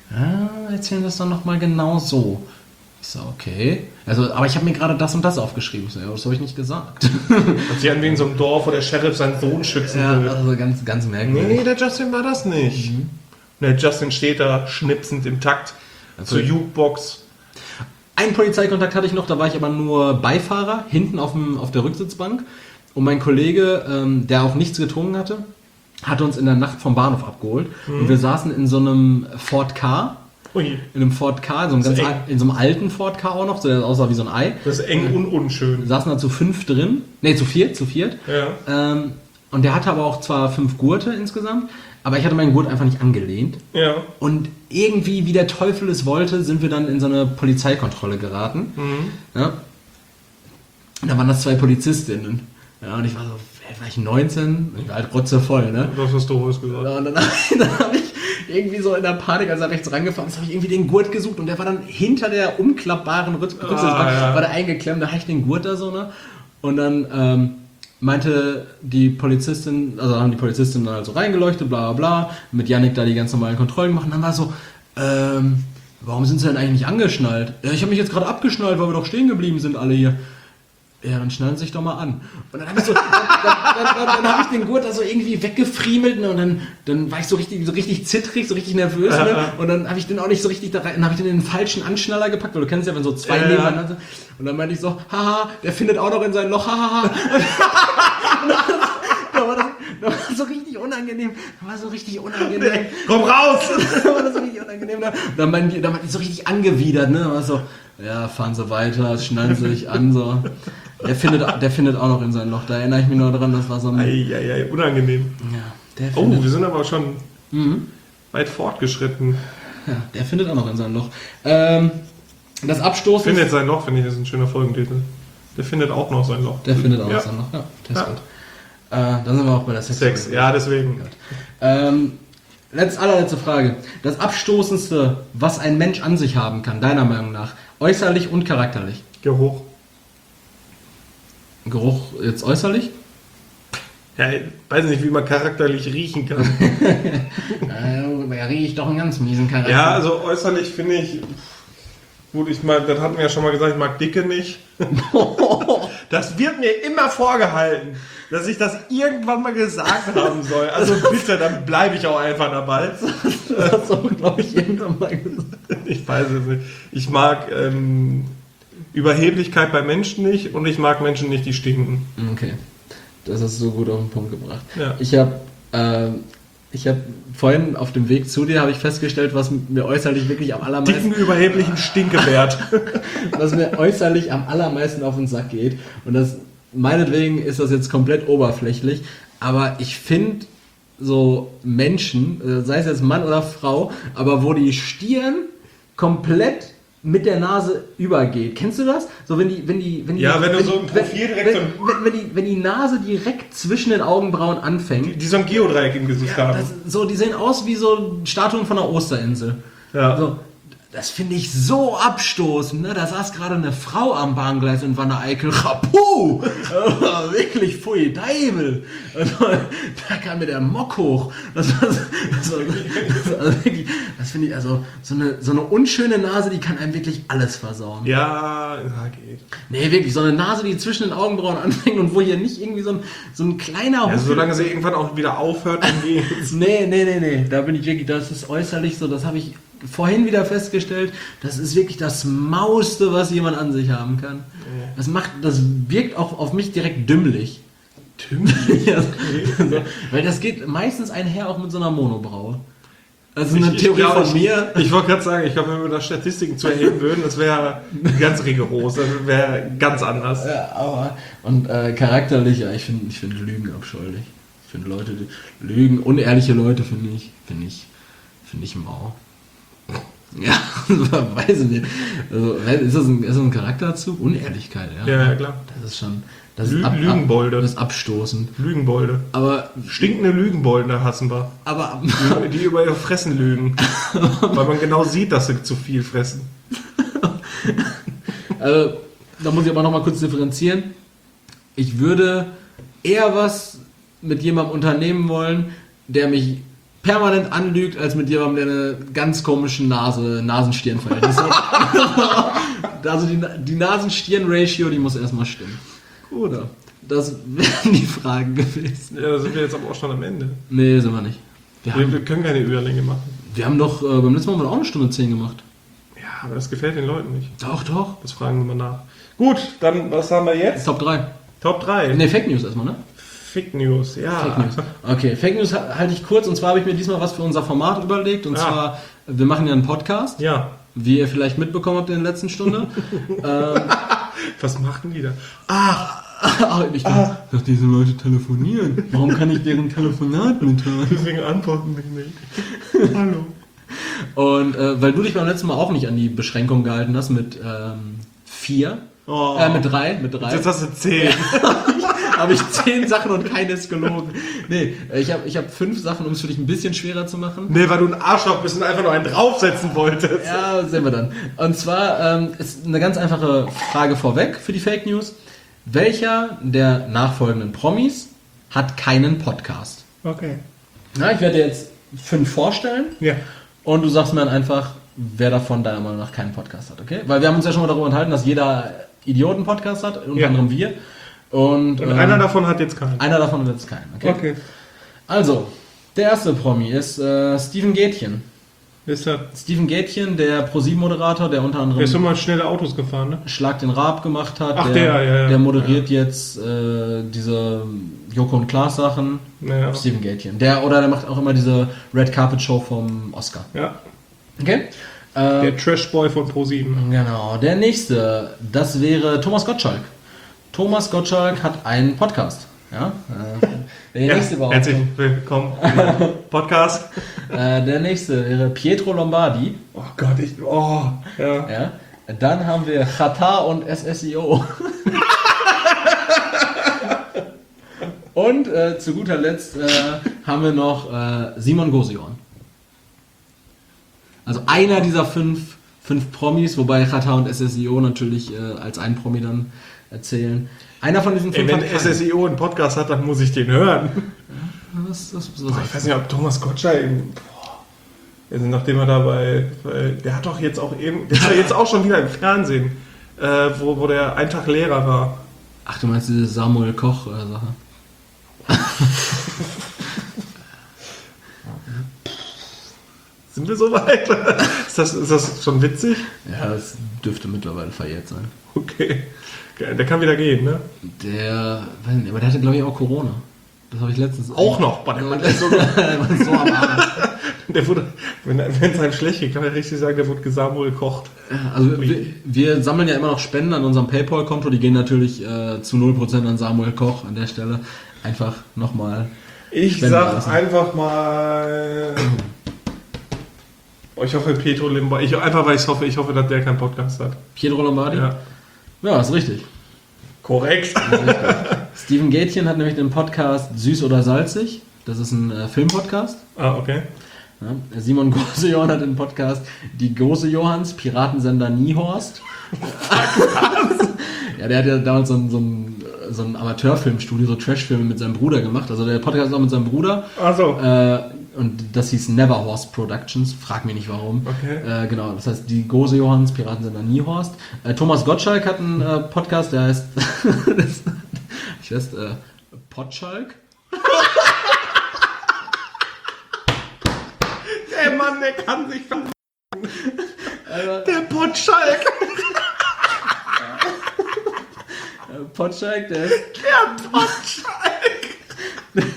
ja, erzählen das doch nochmal genau so. Ich so, okay. Also, aber ich habe mir gerade das und das aufgeschrieben. Ich so, ja, das habe ich nicht gesagt. Und sie hatten wegen so einem Dorf, wo der Sheriff seinen Sohn schützen Ja, will. also ganz, ganz merkwürdig. Nee, der Justin war das nicht. Mhm. Der Justin steht da schnipsend im Takt zur Jukebox. Einen Polizeikontakt hatte ich noch, da war ich aber nur Beifahrer, hinten auf, dem, auf der Rücksitzbank. Und mein Kollege, ähm, der auch nichts getrunken hatte, hat uns in der Nacht vom Bahnhof abgeholt. Mhm. Und wir saßen in so einem Ford Ka. Ui. In einem Ford Ka, in so einem, ganz al- in so einem alten Ford Ka auch noch, so der aussah wie so ein Ei. Das ist eng und unschön. Wir saßen da zu fünf drin. Ne, zu viert, zu viert. Ja. Ähm, und der hatte aber auch zwar fünf Gurte insgesamt, aber ich hatte meinen Gurt einfach nicht angelehnt. Ja. Und irgendwie, wie der Teufel es wollte, sind wir dann in so eine Polizeikontrolle geraten. Mhm. Ja. Und da waren das zwei Polizistinnen. Ja, und ich war so, war ich neunzehn? Ich war halt rotzevoll, ne? Das hast du was gesagt. Ja, und dann, dann habe ich irgendwie so in der Panik, als er rechts rangefahren ist, habe ich irgendwie den Gurt gesucht und der war dann hinter der umklappbaren Rücksitzbank, ah, ja. war der eingeklemmt, da habe ich den Gurt da so, ne? Und dann ähm, meinte die Polizistin, also haben die Polizistin dann halt so reingeleuchtet, bla bla bla, mit Yannick da die ganz normalen Kontrollen gemacht und dann war so, ähm, warum sind sie denn eigentlich nicht angeschnallt? Ja, ich habe mich jetzt gerade abgeschnallt, weil wir doch stehen geblieben sind alle hier. Ja, dann schnallen Sie sich doch mal an. Und dann habe ich, so, dann, dann, dann, dann hab ich den Gurt da so irgendwie weggefriemelt, ne? Und dann, dann war ich so richtig, so richtig zittrig, so richtig nervös. Ne? Und dann habe ich den auch nicht so richtig da rein, dann habe ich den in den falschen Anschnaller gepackt, weil du kennst ja, wenn so zwei ja, nebeneinander sind. Und dann meinte ich so, haha, der findet auch noch in sein Loch, hahaha. Da war das, da war das so richtig unangenehm. Da war so richtig unangenehm. Komm raus! Da war das so richtig unangenehm. Da, dann meinen die, da waren die so richtig angewidert, ne? Da war so, ja, fahren Sie weiter, schnallen Sie sich an, so. Der findet, der findet auch noch in sein Loch. Da erinnere ich mich noch dran, das war so ein... Eieiei, unangenehm. Ja, der findet, oh, wir sind aber schon mhm. weit fortgeschritten. Ja, der findet auch noch in sein Loch. Ähm, das Abstoßen... Findet sein Loch, finde ich, ist ein schöner Folgentitel. Der findet auch noch sein Loch. Der findet auch ja. noch sein Loch, ja. Der ist ja. gut. Äh, dann sind wir auch bei der Sex. Sex, ja, deswegen. Ähm, letzt, allerletzte Frage. Das Abstoßendste, was ein Mensch an sich haben kann, deiner Meinung nach, äußerlich und charakterlich? Geruch. Geruch jetzt äußerlich? Ja, ich weiß nicht, wie man charakterlich riechen kann. äh, ja, rieche ich doch einen ganz miesen Charakter. Ja, also äußerlich finde ich... Gut, ich mal, das hatten wir ja schon mal gesagt, ich mag Dicke nicht. Das wird mir immer vorgehalten, dass ich das irgendwann mal gesagt haben soll. Also bitte, dann bleibe ich auch einfach dabei. Das hast du, glaube ich, irgendwann mal gesagt. Ich weiß es nicht. Ich mag ähm, Überheblichkeit bei Menschen nicht und ich mag Menschen nicht, die stinken. Okay, das hast du so gut auf den Punkt gebracht. Ja. Ich habe... Äh, Ich habe vorhin auf dem Weg zu dir habe ich festgestellt, was mir äußerlich wirklich am allermeisten... Dicken, überheblichen Stinkewert. Was mir äußerlich am allermeisten auf den Sack geht. Und das, meinetwegen ist das jetzt komplett oberflächlich, aber ich finde so Menschen, sei es jetzt Mann oder Frau, aber wo die Stirn komplett mit der Nase übergeht. Kennst du das? So wenn die, wenn die, wenn die, ja, wenn, wenn du wenn, so ein Profil direkt wenn, so wenn, wenn, die, wenn die Nase direkt zwischen den Augenbrauen anfängt. Die, die so ein Geodreieck im Gesicht ja, haben. Das, so, die sehen aus wie so Statuen von der Osterinsel. Ja. So, das finde ich so abstoßend. Ne? Da saß gerade eine Frau am Bahngleis in Wanne Eickel. Rapuh! Wirklich, pfui, Deibel! Also, da kam mir der Mock hoch. Das war, das war, das war also wirklich, das finde ich, also so eine, so eine unschöne Nase, die kann einem wirklich alles versauen. Ja, ja, geht. Nee, wirklich, so eine Nase, die zwischen den Augenbrauen anfängt und wo hier nicht irgendwie so ein, so ein kleiner... Also solange sie irgendwann auch wieder aufhört, dann geht's. Nee, nee, nee, nee, da bin ich wirklich, das ist äußerlich so, das habe ich vorhin wieder festgestellt, das ist wirklich das Mauste, was jemand an sich haben kann. Das macht, das wirkt auch auf mich direkt dümmlich. Dümmlich? Ja, so, weil das geht meistens einher auch mit so einer Monobraue. Also eine ich, Theorie ich glaub, von mir. Ich, ich wollte gerade sagen, ich glaube, wenn wir da Statistiken zu erheben würden, das wäre ganz rigoros, das wäre ganz anders. Ja, aber und äh, charakterlich, ja, ich finde ich find Lügen abscheulich. Ich finde Leute, die Lügen, unehrliche Leute finde ich, finde ich, finde ich mau. Ja, weiß ich nicht. Also, ist das ein, ist das ein Charakterzug? Unehrlichkeit, ja. Ja, ja, klar. Das ist schon. Das Lü- ist ab, Lügenbolde. Ab, das ist abstoßend. Lügenbolde. Aber. Stinkende Lügenbolde hassen wir. Aber. Die, die über ihr Fressen lügen. Weil man genau sieht, dass sie zu viel fressen. Also, da muss ich aber nochmal kurz differenzieren. Ich würde eher was mit jemandem unternehmen wollen, der mich permanent anlügt, als mit jemandem, der eine ganz komische Nase, Nasenstirn-Verhältnis hat. Also die, die Nasen-Stirn-Ratio, die muss erstmal stimmen. Gut. Ja, das wären die Fragen gewesen. Ja, da sind wir jetzt aber auch schon am Ende. Nee, sind wir nicht. Wir, Wir, haben, wir können keine Überlänge machen. wir haben doch äh, beim letzten Mal haben wir auch eine Stunde zehn gemacht. Ja, aber das gefällt den Leuten nicht. Doch, doch. Das fragen wir mal nach. Gut, dann was haben wir jetzt? Top drei. Top drei. Ne, Fake News erstmal, ne? Fake News, ja. Fake News. Okay, Fake News ha- halte ich kurz. Und zwar habe ich mir diesmal was für unser Format überlegt. Und Ah. zwar, wir machen ja einen Podcast, Ja. wie ihr vielleicht mitbekommen habt in der letzten Stunde. ähm, Was machen die da? Ach, Ach, ich dachte, dass diese Leute telefonieren. Warum kann ich deren Telefonat mithören? deswegen antworten die nicht. Hallo. Und äh, weil du dich beim letzten Mal auch nicht an die Beschränkung gehalten hast mit ähm, vier, Oh. äh, mit drei, mit drei, Jetzt hast du zehn. habe ich zehn Sachen und keines gelogen. Nee, äh, ich habe ich hab fünf Sachen, um es für dich ein bisschen schwerer zu machen. Nee, weil du ein Arschloch bist und einfach nur einen draufsetzen wolltest. Ja, sehen wir dann. Und zwar ähm, ist eine ganz einfache Frage vorweg für die Fake News. Welcher der nachfolgenden Promis hat keinen Podcast? Okay. Na, ich werde dir jetzt fünf vorstellen Ja. und du sagst mir dann einfach, wer davon deiner Meinung nach keinen Podcast hat, okay? Weil wir haben uns ja schon mal darüber unterhalten, dass jeder Idioten Podcast hat, unter Ja. anderem wir. Und, Und ähm, einer davon hat jetzt keinen. einer davon hat jetzt keinen, okay? Okay. Also, der erste Promi ist äh, Steven Gätchen. Ist er. Steven Gätchen, der Pro sieben Moderator, der unter anderem Der ist schon mal schnelle Autos gefahren, ne? Schlag den Raab gemacht hat. Ach, der, der, ja, ja. der moderiert jetzt äh, diese Joko und Klaas Sachen. Ja. Steven Gätchen. Der, oder der macht auch immer diese Red Carpet Show vom Oscar. Ja. Okay? Äh, Der Trashboy von ProSieben. genau. Der nächste, das wäre Thomas Gottschalk. Thomas Gottschalk hat einen Podcast. Ja? Äh, der nächste war auch herzlich willkommen im Podcast. äh, Der nächste wäre Pietro Lombardi. Oh Gott, ich. Oh, ja. Ja? Dann haben wir Qatar und S S I O. Und äh, zu guter Letzt äh, haben wir noch äh, Simon Gosion. Also einer dieser fünf, fünf Promis, wobei Qatar und S S I O natürlich äh, als ein Promi dann erzählen. Einer von diesen Ey, fünf wenn hat keinen. S S I O einen Podcast hat, dann muss ich den hören. Was, was, was, Boah, ich weiß nicht, ob Thomas Gottschalk. Boah, also nachdem er dabei. Der hat doch jetzt auch eben. Der ist ja jetzt auch schon wieder im Fernsehen, äh, wo, wo der ein Tag Lehrer war. Ach, du meinst diese Samuel Koch äh, Sache? Sind wir so weit? Ist das, ist das schon witzig? Ja, das dürfte mittlerweile verjährt sein. Okay. Der kann wieder gehen, ne? Der, weiß nicht, aber der hatte glaube ich auch Corona. Das habe ich letztens Auch noch. Boah, der Mann der ist so, war so am Arsch. der wurde, wenn wenn es einem schlecht geht, kann man richtig sagen, der wurde gesamuel kocht. Also wir, wir sammeln ja immer noch Spenden an unserem PayPal-Konto. Die gehen natürlich äh, zu null Prozent an Samuel Koch an der Stelle. Einfach nochmal. Ich Spenden sag lassen. einfach mal. Oh, ich hoffe, Pietro Limbo. Ich, einfach weil ich hoffe, ich hoffe, dass der keinen Podcast hat. Pietro Lombardi? Ja. Ja, ist richtig. Korrekt. Steven Gätchen hat nämlich den Podcast Süß oder Salzig. Das ist ein äh, Filmpodcast. Ah, okay. Ja, Simon Gosejohann hat den Podcast Die Gose Johanns, Piratensender Niehorst. Ja, der hat ja damals so ein, so ein, so ein Amateurfilmstudio, so Trashfilme mit seinem Bruder gemacht. Also der Podcast ist auch mit seinem Bruder. Ach so. Äh, und das hieß Neverhorst Productions. Frag mich nicht warum. Okay. Äh, genau, das heißt Die Gose Johanns, Piratensender Niehorst. Äh, Thomas Gottschalk hat einen äh, Podcast, der heißt das, ich weiß, äh, Potschalk. Der Mann, der kann sich ver... Also, Der Potschalk. äh, Potschalk, der ist Der Potschalk.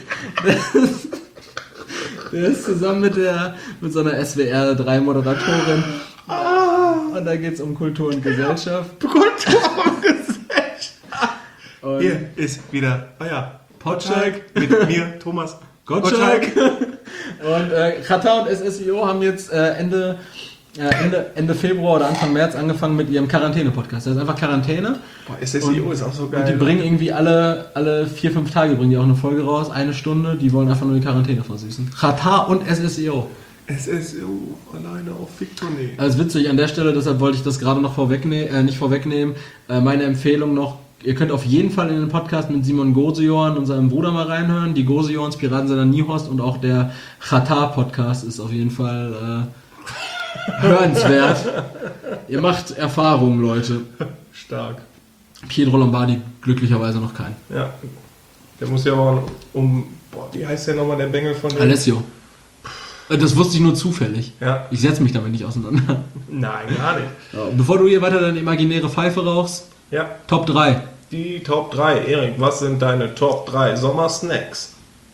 Der ist zusammen mit der mit so einer S W R drei Moderatorin. Und da geht es um Kultur und Gesellschaft. Kultur und Gesellschaft. Und Hier ist wieder euer Potschalk. mit mir, Thomas Gottschalk. Und äh, Qatar und S S I O haben jetzt äh, Ende, äh, Ende, Ende Februar oder Anfang März angefangen mit ihrem Quarantäne-Podcast. Das ist einfach Quarantäne. Boah, S S I O ist auch so geil. Und die bringen irgendwie alle, alle vier, fünf Tage bringen die auch eine Folge raus, eine Stunde. Die wollen einfach nur die Quarantäne versüßen. Qatar und S S I O. S S I O alleine auf Victory. Also witzig an der Stelle, deshalb wollte ich das gerade noch vorwegnehmen, äh, nicht vorwegnehmen. Äh, meine Empfehlung noch, ihr könnt auf jeden Fall in den Podcast mit Simon Gosejohann und seinem Bruder mal reinhören. Die Gosejohanns Piratensender Niehorst und auch der Chata-Podcast ist auf jeden Fall äh, hörenswert. Ihr macht Erfahrungen, Leute. Stark. Pietro Lombardi glücklicherweise noch kein. Ja, der muss ja auch um, boah, wie heißt der nochmal, der Bengel von dem? Alessio. Das wusste ich nur zufällig. Ja. Ich setze mich damit nicht auseinander. Nein, gar nicht. Ja, bevor du hier weiter deine imaginäre Pfeife rauchst, Ja, Top drei. die Top drei. Erik, was sind deine Top drei Sommersnacks?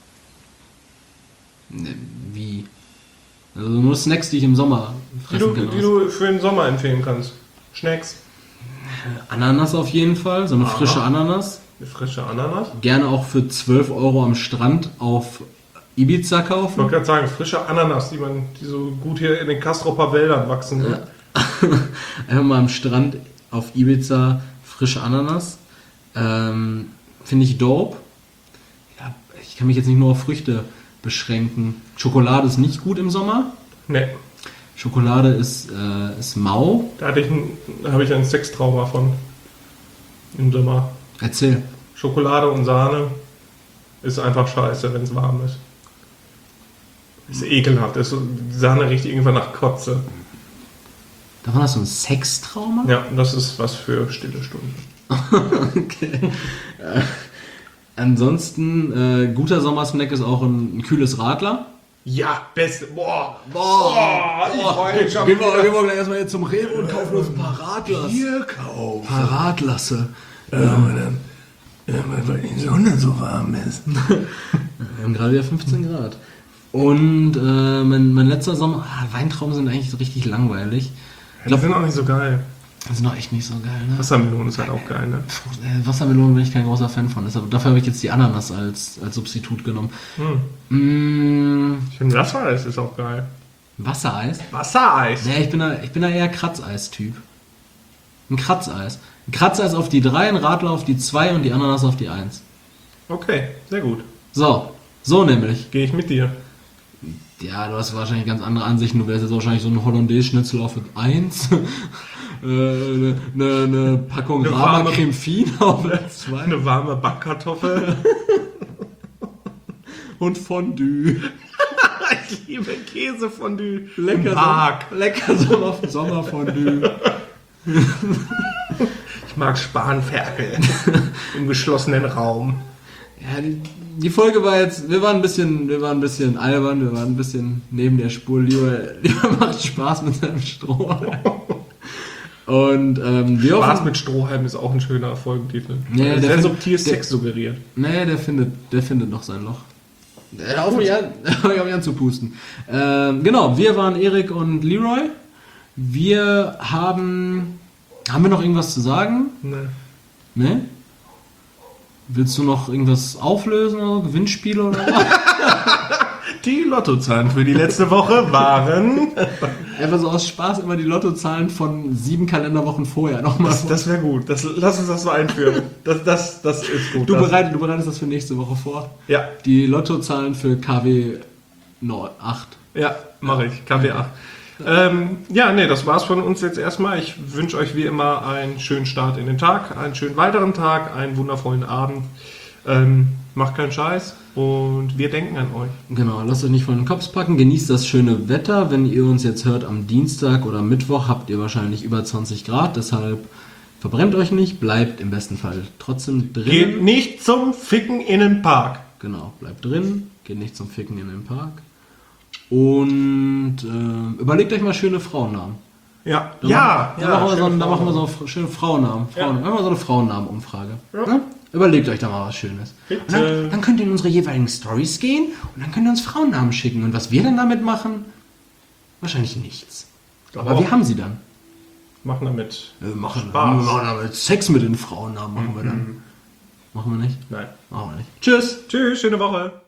Ne, wie? Also nur Snacks, die ich im Sommer Die fressen du, kann. die du für den Sommer empfehlen kannst. Snacks. Ananas auf jeden Fall, so eine Aha. frische Ananas. Eine frische Ananas. Gerne auch für zwölf Euro am Strand auf Ibiza Ich kaufen. wollte gerade sagen, frische Ananas, die, man, die so gut hier in den Kastropper Wäldern wachsen. Ne? Einfach mal am Strand auf Ibiza frische Ananas. Ähm, Finde ich dope. Ja, ich kann mich jetzt nicht nur auf Früchte beschränken. Schokolade ist nicht gut im Sommer. Ne, Schokolade ist, äh, ist mau. da hatte ich ein, da habe ich ein Sextrauma von im Sommer. Erzähl. Schokolade und Sahne ist einfach scheiße, wenn es warm ist. Ist ekelhaft. Ist so, die Sahne riecht irgendwann nach Kotze. Davon hast du ein Sextrauma? Ja, das ist was für stille Stunden. Okay. Äh, ansonsten, äh, guter Sommersnack ist auch ein, ein kühles Radler. Ja, beste. Boah. Boah, ich freue mich schon Gehen wir, wieder. gehen wir gleich erstmal jetzt zum Rewe und kaufen uns ein paar Radlers. Bier kaufen. Ein paar Radlasse. Ja, dann, ja, weil die Sonne so warm ist. Wir haben gerade wieder fünfzehn Grad. Und äh, mein, mein letzter Sommer, ah, Weintrauben sind eigentlich so richtig langweilig. Ich glaube, die sind auch nicht so geil. Das ist noch echt nicht so geil, ne? Wassermelone ist halt auch geil, ne? Puh, äh, Wassermelonen bin ich kein großer Fan von. Deshalb, dafür habe ich jetzt die Ananas als, als Substitut genommen. Hm. Mm, Ich finde Wassereis ist auch geil. Wassereis? Wassereis? Nee, ich bin da, ich bin da eher Kratzeis-Typ. Ein Kratzeis. Ein Kratzeis auf die drei, ein Radler auf die zwei und die Ananas auf die eins. Okay, sehr gut. So, so nämlich. Gehe ich mit dir. Ja, du hast wahrscheinlich ganz andere Ansichten. Du wärst jetzt wahrscheinlich so ein Hollandaise-Schnitzel auf eins. Eine äh, ne, ne Packung Eine Rama warme- Creme Fine auf zwei. Eine warme Backkartoffel. Und Fondue. Ich liebe Käsefondue. Lecker, Im Park. Sommer, lecker Sommer, Sommerfondue. Ich mag Spanferkel. Im geschlossenen Raum. Ja, die, die Folge war jetzt, wir waren ein bisschen, wir waren ein bisschen albern, wir waren ein bisschen neben der Spur. Lieber, lieber macht Spaß mit seinem Strohhalm. Und ähm, wir Spaß hoffen, mit Strohhalm ist auch ein schöner Folgentitel. Ja, der Sehr find- subtil der- Sex suggeriert. nee, der findet, der findet noch sein Loch. Hör auf mich an, hör mich an zu pusten. Ähm, genau, wir waren Erik und Leroy. Wir haben, haben wir noch irgendwas zu sagen? Ne. Ne? Willst du noch irgendwas auflösen oder so? Gewinnspiele oder was? Die Lottozahlen für die letzte Woche waren... Einfach so aus Spaß immer die Lottozahlen von sieben Kalenderwochen vorher nochmal. Das, das wäre gut. Das, lass uns das so einführen. Das, das, das ist gut. Du, das, bereit, du bereitest das für nächste Woche vor. Ja, Die Lottozahlen für K W acht. ja, mache ich. K W acht. Ähm, ja, nee, das war's von uns jetzt erstmal. Ich wünsche euch wie immer einen schönen Start in den Tag, einen schönen weiteren Tag, einen wundervollen Abend. Ähm, macht keinen Scheiß und wir denken an euch. Genau, lasst euch nicht von den Kopf packen. Genießt das schöne Wetter. Wenn ihr uns jetzt hört am Dienstag oder Mittwoch, habt ihr wahrscheinlich über zwanzig Grad. Deshalb verbrennt euch nicht. Bleibt im besten Fall trotzdem drin. Geht nicht zum Ficken in den Park. Genau, bleibt drin. Geht nicht zum Ficken in den Park. Und äh, überlegt euch mal schöne Frauennamen. Ja, Da ja, machen, ja. da machen wir, so, schöne da machen wir Frau. so fr- schöne Frauennamen. Ja. Frauen, Machen wir so eine Frauennamenumfrage. Ja. Ne? Überlegt euch da mal was Schönes. Bitte. Und dann, dann könnt ihr in unsere jeweiligen Stories gehen und dann könnt ihr uns Frauennamen schicken. Und was wir dann damit machen? Wahrscheinlich nichts. Aber Doch. wir haben sie dann. Machen damit. Wir machen, Spaß. wir machen damit Sex mit den Frauennamen. Machen wir dann. Machen wir nicht? Nein. Machen wir nicht. Tschüss. Tschüss, schöne Woche.